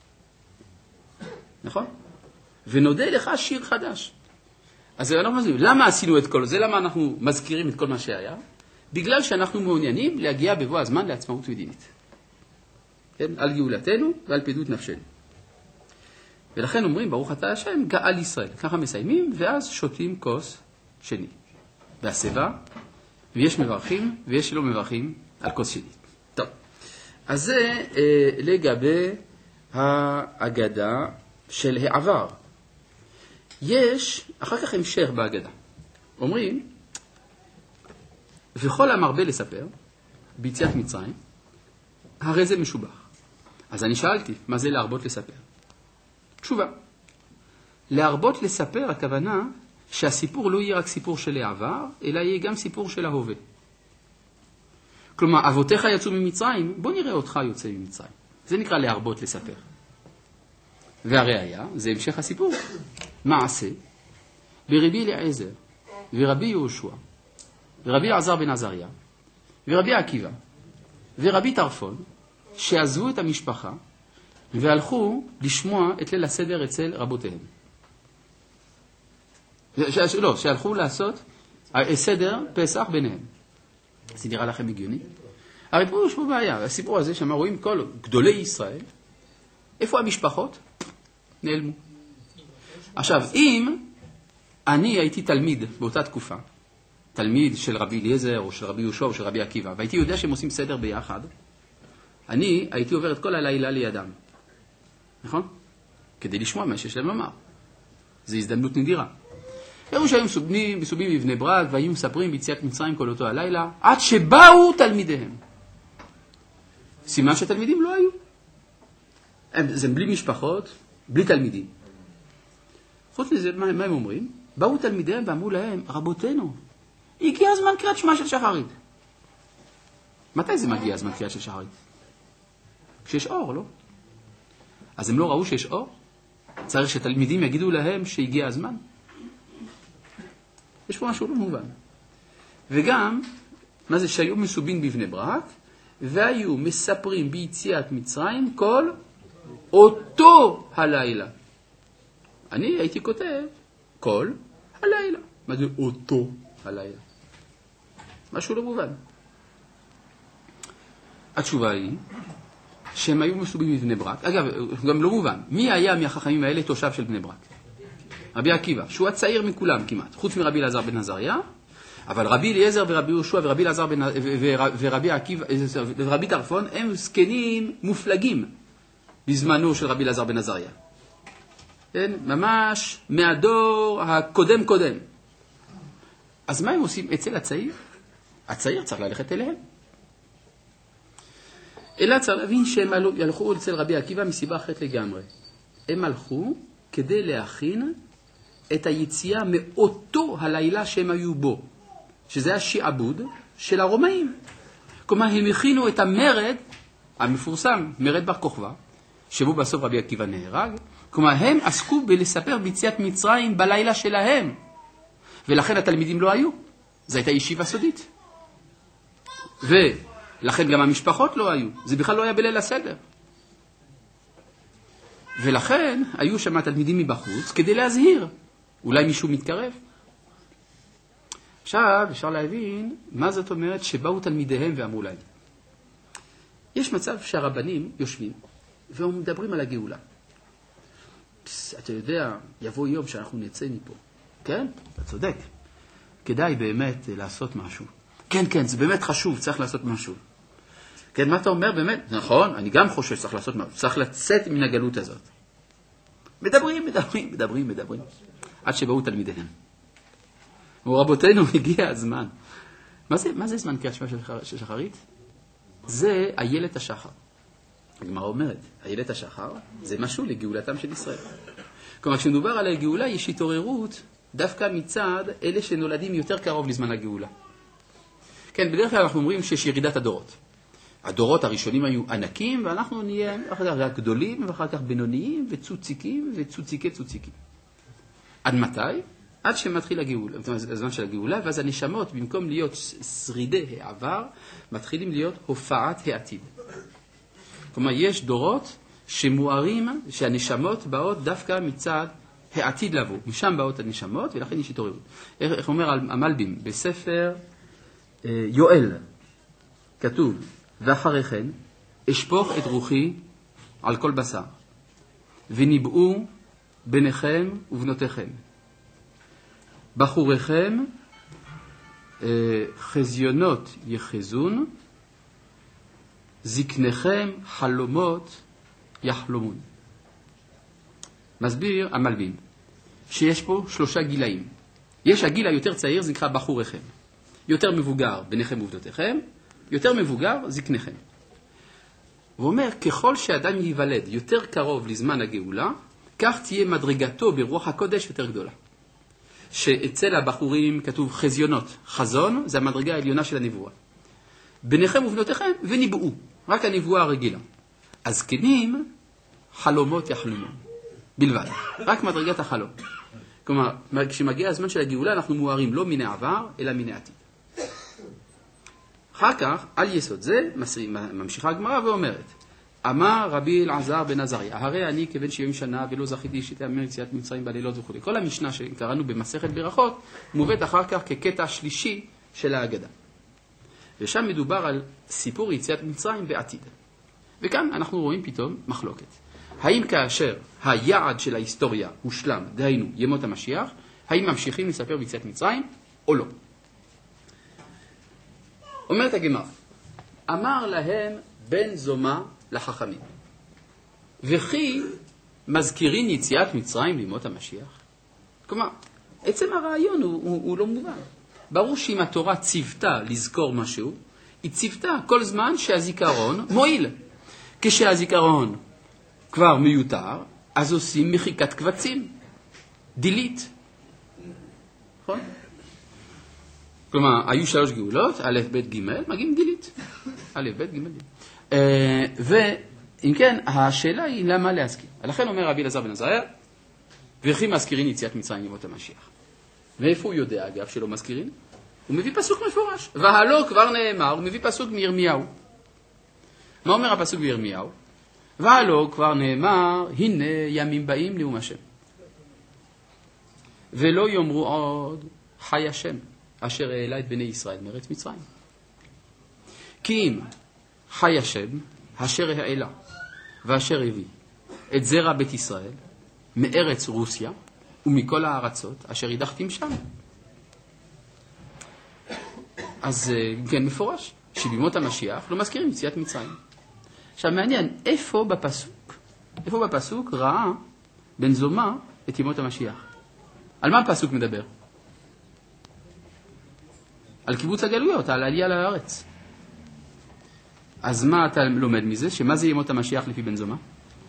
Speaker 1: נכון? ונודה לך שיר חדש. אז למה עשינו את כל זה? למה אנחנו מזכירים את כל מה שהיה? בגלל שאנחנו מעוניינים להגיע בבוא הזמן לעצמאות מדינית. כן? על גאולתנו ועל פדות נפשנו. ולכן אומרים, ברוך אתה השם, גאל ישראל. ככה מסיימים, ואז שותים כוס שני. והסבא, ויש מברכים, ויש שלא מברכים על כוס שני. טוב. אז זה לגבי ההגדה של העבר. יש, אחר כך המשך בהגדה. אומרים, וכל המרבה לספר, ביציאת מצרים, הרי זה משובח. אז אני שאלתי, מה זה להרבות לספר? תשובה. להרבות לספר, הכוונה שהסיפור לא יהיה רק סיפור של העבר, אלא יהיה גם סיפור של ההווה. כלומר, אבותיך יצאו ממצרים, בוא נראה אותך יוצא ממצרים. זה נקרא להרבות לספר. והראיה, זה המשך הסיפור. מעשה, ברבי אליעזר, ורבי יהושע, ורבי אלעזר בן עזריה, ורבי עקיבא, ורבי טרפון, שעזבו את המשפחה, והלכו לשמוע את ליל הסדר אצל רבותיהם. לא, שהלכו לעשות סדר פסח ביניהם. זה נראה לכם הגיוני? הרי פה יש פה בעיה, הסיפור הזה שמה רואים כל גדולי ישראל, איפה המשפחות? נעלמו. עכשיו, אם אני הייתי תלמיד באותה תקופה, תלמיד של רבי אליעזר או של רבי יהושע או של רבי עקיבא, והייתי יודע שהם עושים סדר ביחד, אני הייתי עובר את כל הלילה לידם. נכון? כדי לשמוע מה שיש להם לומר. זו הזדמנות נדירה. ראו שהיו מסובים בבני ברק והיו מספרים ביציאת מצרים כל אותו הלילה, עד שבאו תלמידיהם. סימן שתלמידים לא היו. זה בלי משפחות, בלי תלמידים. חוץ מזה, מה הם אומרים? באו תלמידיהם ואמרו להם, רבותינו, הגיע הזמן קריאת שמע של שחרית. מתי זה מגיע הזמן קריאת של שחרית? כשיש אור, לא? אז הם לא ראו שיש אור? צריך שתלמידים יגידו להם שהגיע הזמן? יש פה משהו לא מובן. וגם, מה זה שהיו מסובים בבני ברק, והיו מספרים ביציאת מצרים כל אותו הלילה. אני הייתי כותב כל הלילה. מה זה אותו הלילה? משהו לא מובן. התשובה היא שהם היו מסובים בבני ברק. אגב, גם לא מובן. מי היה מהחכמים האלה תושב של בני ברק? רבי עקיבא, שהוא הצעיר מכולם כמעט, חוץ מרבי אלעזר בן עזריה, אבל רבי אליעזר ורבי יהושע ורבי אלעזר ורבי עקיבא ורבי טרפון הם זקנים מופלגים בזמנו של רבי אלעזר בן עזריה. כן? ממש מהדור הקודם קודם. אז מה הם עושים אצל הצעיר? הצעיר צריך ללכת אליהם. אלא צריך להבין שהם הלכו אצל רבי עקיבא מסיבה אחרת לגמרי. הם הלכו כדי להכין את היציאה מאותו הלילה שהם היו בו, שזה השעבוד של הרומאים. כלומר, הם הכינו את המרד המפורסם, מרד בר כוכבא, שבו בסוף רבי עקיבא נהרג. כלומר, הם עסקו בלספר ביציאת מצרים בלילה שלהם, ולכן התלמידים לא היו. זו הייתה ישיבה סודית. ולכן גם המשפחות לא היו. זה בכלל לא היה בליל הסדר. ולכן היו שם תלמידים מבחוץ כדי להזהיר. אולי מישהו מתקרב. עכשיו אפשר להבין מה זאת אומרת שבאו תלמידיהם ואמרו להם. יש מצב שהרבנים יושבים ומדברים על הגאולה. אתה יודע, יבוא יום שאנחנו נצא מפה. כן? אתה צודק. כדאי באמת לעשות משהו. כן, כן, זה באמת חשוב, צריך לעשות משהו. כן, מה אתה אומר באמת? נכון, אני גם חושב שצריך לעשות משהו. צריך לצאת מן הגלות הזאת. מדברים, עד שבאו תלמידיהם. ורבותינו, הגיע הזמן. מה זה זמן קריאת שמע של שחרית? זה איילת השחר. הגמרא אומרת, איילת השחר זה משהו לגאולתם של ישראל. כלומר, כשמדובר על הגאולה, יש התעוררות דווקא מצד אלה שנולדים יותר קרוב לזמן הגאולה. כן, בדרך כלל אנחנו אומרים שיש ירידת הדורות. הדורות הראשונים היו ענקים, ואנחנו נהיה אחר כך רק גדולים, ואחר כך בינוניים, וצוציקים, וצוציקי צוציקים. עד מתי? עד שמתחיל הגאולה, הזמן של הגאולה, ואז הנשמות, במקום להיות שרידי העבר, מתחילים להיות הופעת העתיד. כלומר, יש דורות שמוארים, שהנשמות באות דווקא מצד העתיד לבוא. משם באות הנשמות, ולכן יש התעוררות. איך אומר המלבים? בספר יואל, כתוב, ואחרי כן, אשפוך את רוחי על כל בשר, וניבאו בניכם ובנותיכם. בחוריכם חזיונות יחזון, זקניכם חלומות יחלומון. מסביר המלבים שיש פה 3 גילאים. יש הגיל היותר צעיר, זה נקרא בחוריכם. יותר מבוגר בניכם ובנותיכם, יותר מבוגר זקניכם. הוא אומר, ככל שאדם ייוולד יותר קרוב לזמן הגאולה, כך תהיה מדרגתו ברוח הקודש יותר גדולה. שאצל הבחורים כתוב חזיונות. חזון זה המדרגה העליונה של הנבואה. בניכם ובנותיכם וניבאו. רק הנבואה הרגילה. הזקנים חלומות יחלומון. בלבד. רק מדרגת החלום. כלומר, כשמגיע הזמן של הגאולה אנחנו מוארים לא מן העבר אלא מן העתיד. אחר כך, על יסוד זה, ממשיכה הגמרא ואומרת, אמר רבי אלעזר בן עזריה, הרי אני כבן 70 שנה ולא זכיתי שתאמר יציאת מצרים בלילות וכו'. כל המשנה שקראנו במסכת ברכות מובאת אחר כך כקטע שלישי של ההגדה. ושם מדובר על סיפור יציאת מצרים בעתיד. וכאן אנחנו רואים פתאום מחלוקת. האם כאשר היעד של ההיסטוריה הושלם, דהיינו ימות המשיח, האם ממשיכים לספר ביציאת מצרים או לא? אומרת הגמרא, אמר להם בן זומא לחכמים, וכי מזכירים יציאת מצרים לימות המשיח? כלומר, עצם הרעיון הוא לא מובן. ברור שאם התורה ציוותה לזכור משהו, היא ציוותה כל זמן שהזיכרון מועיל. כשהזיכרון כבר מיותר, אז עושים מחיקת קבצים. דילית. נכון? כלומר, היו 3 גאולות, א', ב', ג', מגיעים דילית. א', ב', ג', ד'. ואם כן, השאלה היא למה להזכיר. לכן אומר רבי אלעזר בן עזריה, וכי מזכירים יציאת מצרים לימות המשיח. ואיפה הוא יודע, אגב, שלא מזכירים? הוא מביא פסוק מפורש. והלא כבר נאמר, הוא מביא פסוק מירמיהו. מה אומר הפסוק בירמיהו? והלא כבר נאמר, הנה ימים באים נאום השם. ולא יאמרו עוד חי השם, אשר העלה את בני ישראל מארץ מצרים. כי אם חי השם, אשר העלה ואשר הביא את זרע בית ישראל מארץ רוסיה ומכל הארצות אשר ידחתם שם. אז כן מפורש, שבימות המשיח לא מזכירים יציאת מצרים. עכשיו מעניין, איפה בפסוק ראה בן זומא את ימות המשיח? על מה הפסוק מדבר? על קיבוץ הגלויות, על העלייה לארץ. אז מה אתה לומד מזה? שמה זה ימות המשיח לפי בן זומא?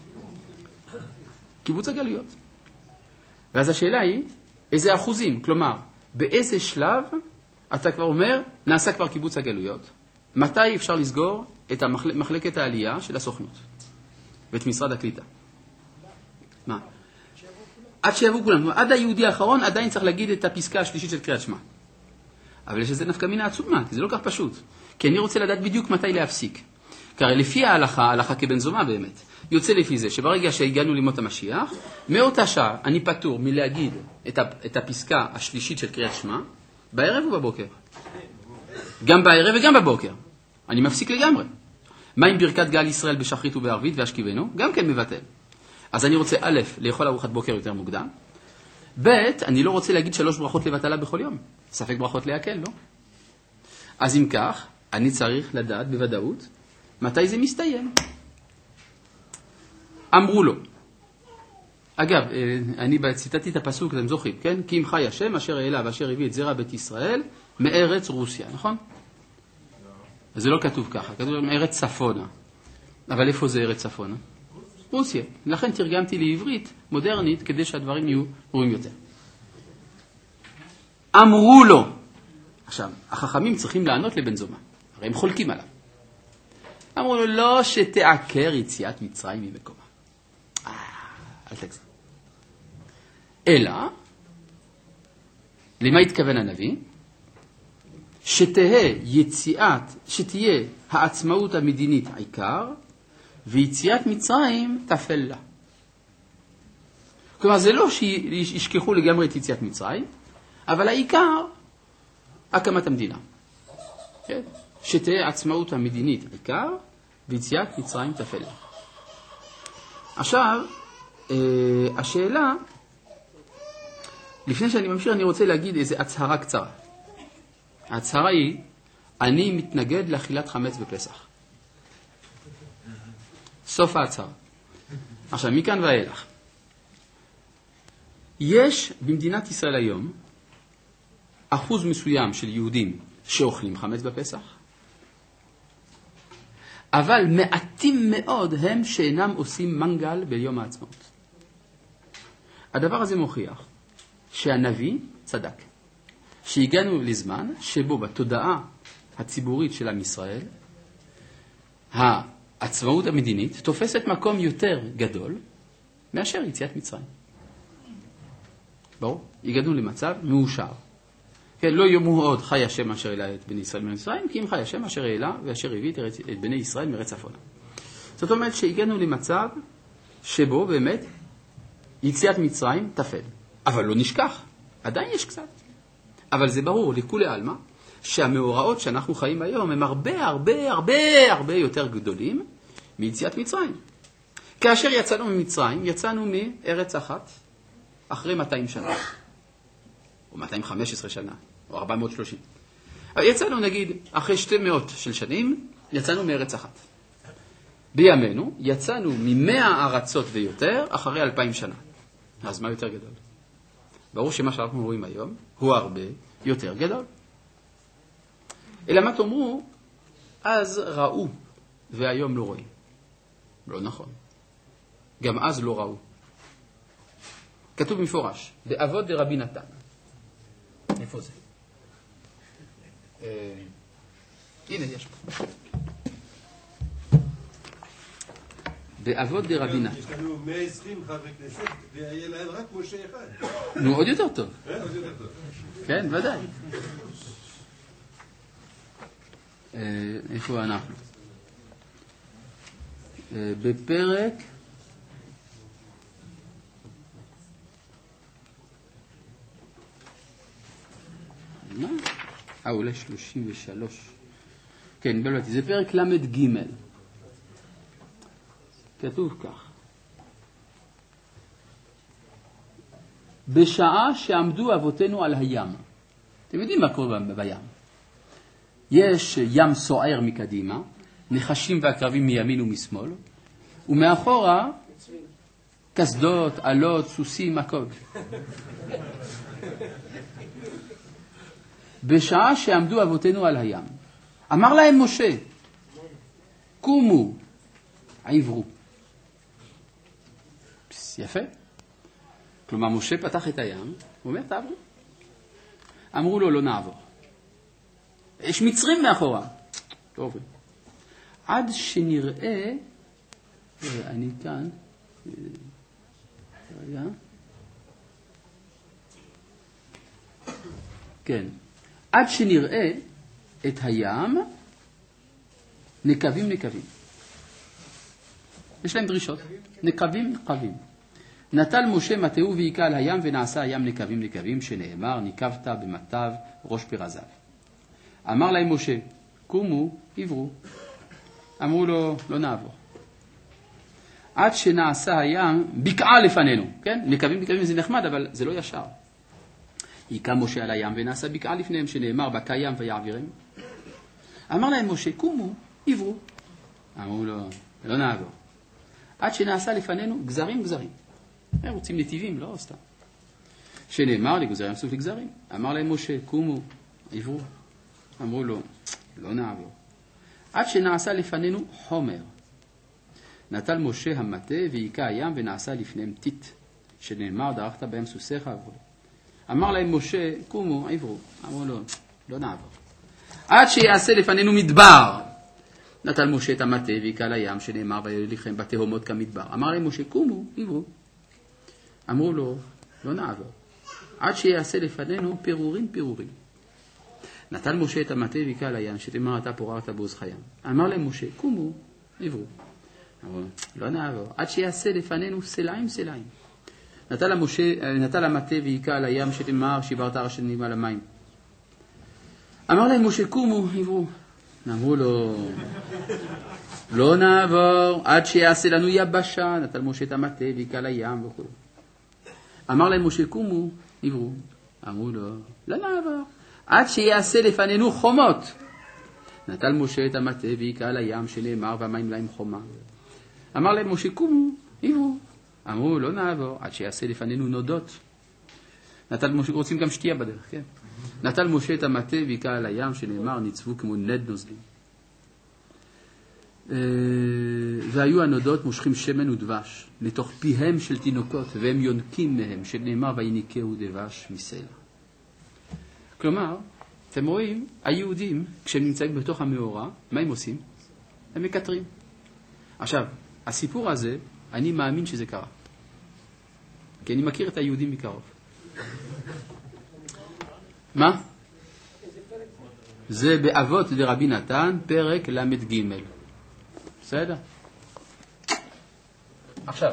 Speaker 1: קיבוץ הגלויות. ואז השאלה היא, איזה אחוזים? כלומר, באיזה שלב אתה כבר אומר, נעשה כבר קיבוץ הגלויות? מתי אפשר לסגור את מחלקת העלייה של הסוכנות ואת משרד הקליטה? מה? עד שיבואו כולם. עד היהודי האחרון עדיין צריך להגיד את הפסקה השלישית של קריאת שמע. אבל יש לזה נפקא מינה עצומה, כי זה לא כך פשוט. כי אני רוצה לדעת בדיוק מתי להפסיק. כי הרי לפי ההלכה כבן זומא באמת, יוצא לפי זה שברגע שהגענו לימות המשיח, מאותה שעה אני פטור מלהגיד את הפסקה השלישית של קריאת שמע, בערב ובבוקר. גם בערב וגם בבוקר. אני מפסיק לגמרי. מה עם ברכת גאל ישראל בשחרית ובערבית והשכיבנו? גם כן מבטל. אז אני רוצה א', לאכול ארוחת בוקר יותר מוקדם. ב', אני לא רוצה להגיד 3 ברכות לבטלה בכל יום. ספק ברכות להקל, לא? אז אם כך, אני צריך לדעת בוודאות מתי זה מסתיים. אמרו לו, אגב, אני ציטטתי את הפסוק, אתם זוכרים, כן? כי אם חי השם אשר העלה ואשר הביא את זרע בית ישראל מארץ רוסיה, נכון? אז זה לא כתוב ככה, כתוב מארץ צפונה. אבל איפה זה ארץ צפונה? רוסיה. לכן תרגמתי לעברית מודרנית כדי שהדברים יהיו ברורים יותר. אמרו לו, עכשיו, החכמים צריכים לענות לבן זומא, הרי הם חולקים עליו. אמרו לו, לא שתעקר יציאת מצרים ממקומה. אל תגזים. אלא, למה התכוון הנביא? שתהיה העצמאות המדינית העיקר, ויציאת מצרים תפל לה. כלומר, זה לא שישכחו לגמרי את יציאת מצרים, אבל העיקר, הקמת המדינה. כן? שתהיה העצמאות המדינית העיקר, ויציאת מצרים תפל לה. עכשיו, השאלה, לפני שאני ממשיך, אני רוצה להגיד איזו הצהרה קצרה. ההצהרה היא, אני מתנגד לאכילת חמץ בפסח. סוף ההצהרה. עכשיו, מכאן ואילך. יש במדינת ישראל היום אחוז מסוים של יהודים שאוכלים חמץ בפסח, אבל מעטים מאוד הם שאינם עושים מנגל ביום העצמאות. הדבר הזה מוכיח שהנביא צדק. שהגענו לזמן שבו בתודעה הציבורית של עם ישראל, העצמאות המדינית תופסת מקום יותר גדול מאשר יציאת מצרים. ברור? הגענו למצב מאושר. כן, לא יאמרו עוד חי השם אשר העלה את בני ישראל ממצרים, כי אם חי השם אשר העלה ואשר הביא את בני ישראל מארץ צפונה. זאת אומרת שהגענו למצב שבו באמת יציאת מצרים תפל. אבל לא נשכח, עדיין יש קצת. אבל זה ברור לכולי עלמא שהמאורעות שאנחנו חיים היום הם הרבה יותר גדולים מיציאת מצרים. כאשר יצאנו ממצרים, יצאנו מארץ אחת אחרי 200 שנה, או 215 שנה, או 430. אבל יצאנו נגיד אחרי 200 של שנים, יצאנו מארץ אחת. בימינו יצאנו מ100 ארצות ויותר אחרי 2000 שנה. אז מה יותר גדול? ברור שמה שאנחנו רואים היום הוא הרבה יותר גדול. אלא מה תאמרו? אז ראו והיום לא רואים. לא נכון. גם אז לא ראו. כתוב מפורש, באבות דרבי נתן. איפה זה? הנה יש פה. באבות דרבי נתן.
Speaker 4: יש לנו 120 חברי כנסת, והיה להם רק משה אחד.
Speaker 1: נו, עוד יותר טוב.
Speaker 4: עוד יותר טוב.
Speaker 1: כן, ודאי. איפה אנחנו? בפרק אולי 33. כן, בלבדתי, זה פרק למד ג'. כתוב כך. בשעה שעמדו אבותינו על הים. אתם יודעים מה קורה בים? יש ים סוער מקדימה, נחשים ועקרבים מימין ומשמאל, ומאחורה כסדות, עלות, סוסים, הכל. בשעה שעמדו אבותינו על הים, אמר להם משה, קומו, עברו. יפה. כלומר, משה פתח את הים, הוא אומר, תעברו. אמרו לו, לא נעבור. יש מצרים מאחורה. לא עוברים. עד שנראה, אני כאן, רגע. כן. עד שנראה את הים, נקבים. יש להם דרישות. נקבים. נטל משה מטהו ויקע על הים ונעשה הים נקבים, שנאמר, נקבת במטב ראש פרזיו. אמר להם משה, קומו, עברו. אמרו לו, לא נעבור. עד שנעשה הים, בקעה לפנינו. כן? נקבים זה נחמד, אבל זה לא ישר. יקע משה על הים ונעשה בקעה לפניהם, שנאמר, בקע ים ויעבירם. אמר להם משה, קומו, עברו. אמרו לו, לא נעבור. עד שנעשה לפנינו גזרים. הם רוצים נתיבים, לא סתם. שנאמר לגוזרים סוף לגזרים. אמר להם משה, קומו, עברו. אמרו לו, לא נעבור. עד שנעשה לפנינו חומר. נטל משה המטה ויקע הים ונעשה לפניהם טיט. שנאמר דרכת בהם סוסיך עברו. אמר להם משה, קומו, עברו. אמרו לו, לא נעבור. עד שיעשה לפנינו מדבר. נטל משה את המטה ויקע לים שנאמר ויוליכם בתהומות כמדבר. אמר להם משה, קומו, עברו. אמרו לו, לא נעבור. עד שיעשה לפנינו פירורים. נטל משה את המטה ויקע לים שנאמר אתה פוררת בעוזך ים. אמר להם משה, קומו, עברו. אמרו, לא נעבור. עד שיעשה לפנינו סלעים. נטל המטה ויקע לים שנאמר שיברת הרשנים על המים. אמר להם משה, קומו, עברו. אמרו לו, לא נעבור עד שיעשה לנו יבשה. נטל משה את המטה ויקע לים וכו'. אמר להם משה, קומו, עברו. אמרו לו, לא נעבור עד שיעשה לפנינו חומות. נטל משה את המטה ויקע לים שנאמר והמים להם חומה. אמר להם משה, קומו, עברו. אמרו, לא נעבור עד שיעשה לפנינו נודות. נטל משה, רוצים גם שתייה בדרך, כן? נטל משה את המטה ויקע על הים שנאמר ניצבו כמו נד נוזלים. והיו הנודות מושכים שמן ודבש לתוך פיהם של תינוקות והם יונקים מהם שנאמר ויניקהו דבש מסלע. כלומר, אתם רואים, היהודים כשהם נמצאים בתוך המאורה, מה הם עושים? הם מקטרים. עכשיו, הסיפור הזה, אני מאמין שזה קרה. כי אני מכיר את היהודים מקרוב. מה? זה באבות לרבי נתן, פרק למד ג'. בסדר? עכשיו,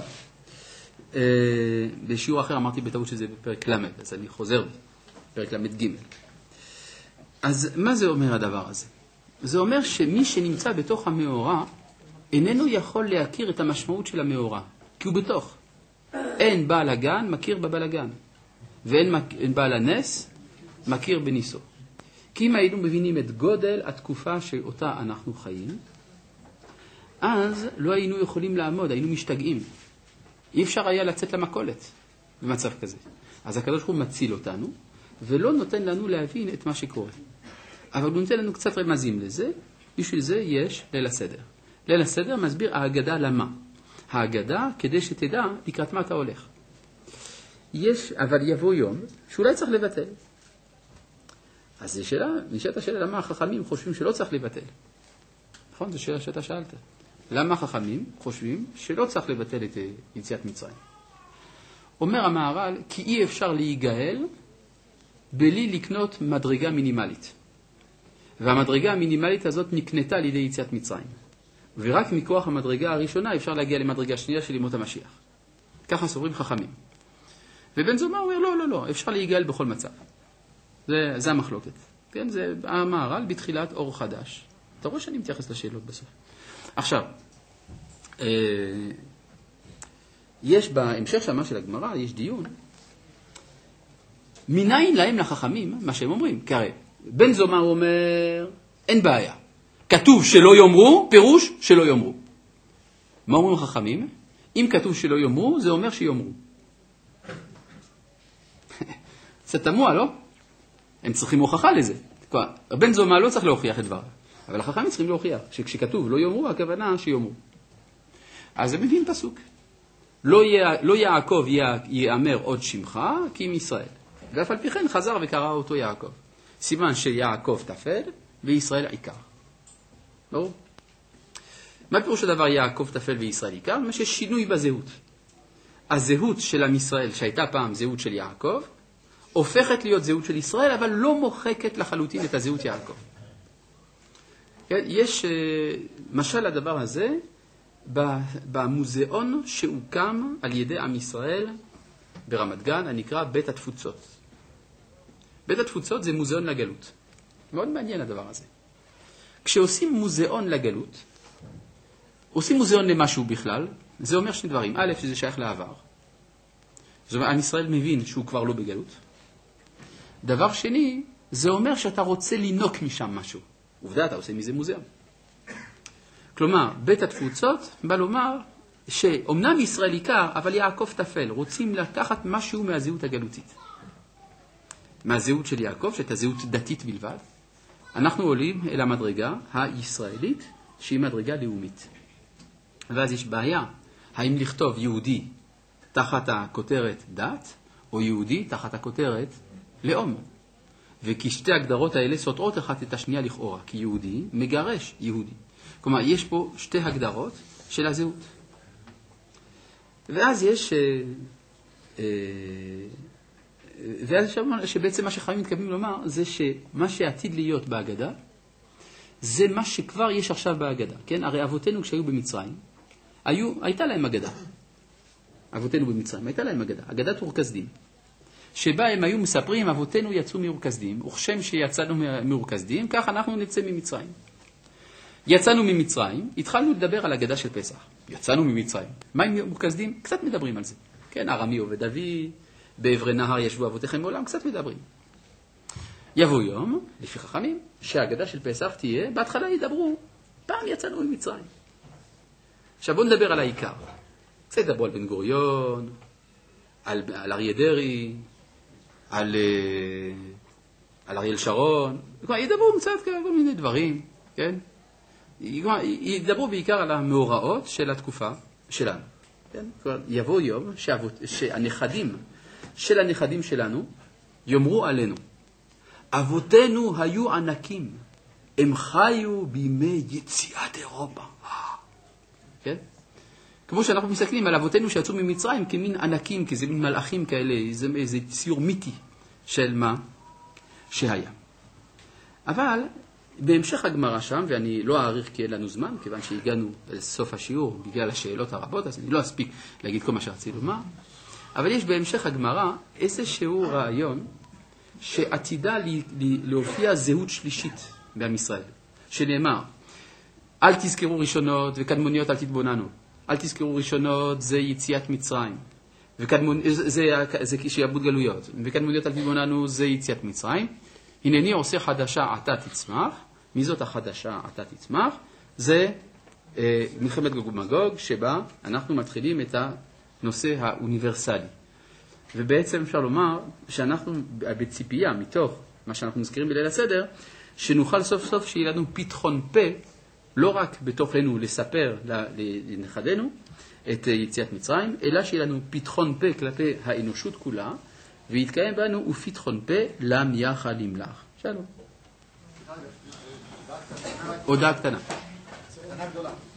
Speaker 1: בשיעור אחר אמרתי בטעות שזה בפרק למד, אז אני חוזר בפרק למד ג'. אז מה זה אומר הדבר הזה? זה אומר שמי שנמצא בתוך המאורה, איננו יכול להכיר את המשמעות של המאורה, כי הוא בתוך. אין בעל הגן מכיר בבלגן, ואין בעל הנס מכיר בניסו. כי אם היינו מבינים את גודל התקופה שאותה אנחנו חיים, אז לא היינו יכולים לעמוד, היינו משתגעים. אי אפשר היה לצאת למכולת במצב כזה. אז הקדוש ברוך הוא מציל אותנו, ולא נותן לנו להבין את מה שקורה. אבל הוא נותן לנו קצת רמזים לזה, בשביל זה יש ליל הסדר. ליל הסדר מסביר ההגדה למה. ההגדה כדי שתדע לקראת מה אתה הולך. יש, אבל יבוא יום שאולי צריך לבטל. אז זו שאלה, נשאלת השאלה למה החכמים חושבים שלא צריך לבטל. נכון? זו שאלה שאתה שאלת. למה החכמים חושבים שלא צריך לבטל את יציאת מצרים? אומר המהר"ל, כי אי אפשר להיגאל בלי לקנות מדרגה מינימלית. והמדרגה המינימלית הזאת נקנתה על ידי יציאת מצרים. ורק מכוח המדרגה הראשונה אפשר להגיע למדרגה שנייה של ימות המשיח. ככה סוברים חכמים. ובן זומא אומר, לא, אפשר להיגאל בכל מצב. זה המחלוקת. כן, זה המהר"ל בתחילת אור חדש. אתה רואה שאני מתייחס לשאלות בסוף. עכשיו, יש בהמשך שמה של הגמרא, יש דיון. מניין להם לחכמים מה שהם אומרים? כי הרי בן זומא אומר, אין בעיה. כתוב שלא יאמרו, פירוש שלא יאמרו. מה אומרים החכמים? אם כתוב שלא יאמרו, זה אומר שיאמרו. זה תמוה, לא? הם צריכים הוכחה לזה. בן זומא לא צריך להוכיח את דבר. אבל החכמים צריכים להוכיח שכשכתוב לא יאמרו, הכוונה שיאמרו. אז זה מבין פסוק. לא יעקב יאמר עוד שמך, כי אם ישראל. ואף על פי כן חזר וקרא אותו יעקב. סימן שיעקב תפל וישראל עיקר. ברור? מה פירוש הדבר יעקב תפל וישראל עיקר? מה ששינוי בזהות. הזהות של עם ישראל, שהייתה פעם זהות של יעקב, הופכת להיות זהות של ישראל, אבל לא מוחקת לחלוטין את הזהות יעקב. יש משל הדבר הזה במוזיאון שהוקם על ידי עם ישראל ברמת גן, הנקרא בית התפוצות. בית התפוצות זה מוזיאון לגלות. מאוד מעניין הדבר הזה. כשעושים מוזיאון לגלות, עושים מוזיאון למשהו בכלל, זה אומר שני דברים. א', שזה שייך לעבר. זאת אומרת, עם ישראל מבין שהוא כבר לא בגלות. דבר שני, זה אומר שאתה רוצה לינוק משם משהו. עובדה, אתה עושה מזה מוזיאון. כלומר, בית התפוצות בא לומר, שאומנם ישראל עיקר, אבל יעקב תפל, רוצים לקחת משהו מהזהות הגלותית. מהזהות של יעקב, שהייתה זהות דתית בלבד, אנחנו עולים אל המדרגה הישראלית, שהיא מדרגה לאומית. ואז יש בעיה, האם לכתוב יהודי תחת הכותרת דת, או יהודי תחת הכותרת לאום. וכי שתי הגדרות האלה סותרות אחת את השנייה לכאורה, כי יהודי מגרש יהודי. כלומר, יש פה שתי הגדרות של הזהות. ואז יש, ואז שבעצם מה שחיים מתכוונים לומר, זה שמה שעתיד להיות בהגדה, זה מה שכבר יש עכשיו בהגדה. כן? הרי אבותינו כשהיו במצרים, הייתה להם הגדה. אבותינו במצרים, הייתה להם הגדה. הגדת אור כסדים. שבה הם היו מספרים, אבותינו יצאו מאור כסדים, וכשם שיצאנו מאור כסדים, כך אנחנו נצא ממצרים. יצאנו ממצרים, התחלנו לדבר על הגדה של פסח. יצאנו ממצרים. מה עם אור כסדים? קצת מדברים על זה. כן, ארמי ודוד, בעברי נהר ישבו אבותיכם מעולם, קצת מדברים. יבוא יום, לפי חכמים, שהגדה של פסח תהיה, בהתחלה ידברו, פעם יצאנו ממצרים. עכשיו בואו נדבר על העיקר. קצת ידברו על בן גוריון, על אריה דרעי, על אריאל שרון, ידברו קצת כל מיני דברים, כן? ידברו בעיקר על המאורעות של התקופה שלנו. כן? יבוא יום שהנכדים של הנכדים שלנו יאמרו עלינו, אבותינו היו ענקים, הם חיו בימי יציאת אירופה. כן? כמו שאנחנו מסתכלים על אבותינו שיצאו ממצרים כמין ענקים, כזה מין מלאכים כאלה, איזה ציור מיתי של מה שהיה. אבל בהמשך הגמרא שם, ואני לא אעריך כי אין לנו זמן, כיוון שהגענו לסוף השיעור בגלל השאלות הרבות, אז אני לא אספיק להגיד כל מה שרציתי לומר, אבל יש בהמשך הגמרא איזשהו רעיון שעתידה להופיע זהות שלישית בעם ישראל, שנאמר, אל תזכרו ראשונות וקדמוניות אל תתבוננו. אל תזכרו ראשונות, זה יציאת מצרים. זה שיעבוד גלויות. וקדמוניות אל תתבוננו, זה יציאת מצרים. הנני עושה חדשה עתה תצמח. מי זאת החדשה עתה תצמח? זה מלחמת גוג ומגוג, שבה אנחנו מתחילים את הנושא האוניברסלי. ובעצם אפשר לומר שאנחנו בציפייה מתוך מה שאנחנו מזכירים בליל הסדר, שנוכל סוף סוף שיהיה לנו פתחון פה, לא רק בתוכנו לספר לנכדינו את יציאת מצרים, אלא שיהיה לנו פתחון פה כלפי האנושות כולה, ויתקיים בנו ופתחון פה לם יחל ימלך. שלום. הודעה קטנה.
Speaker 5: קטנה גדולה.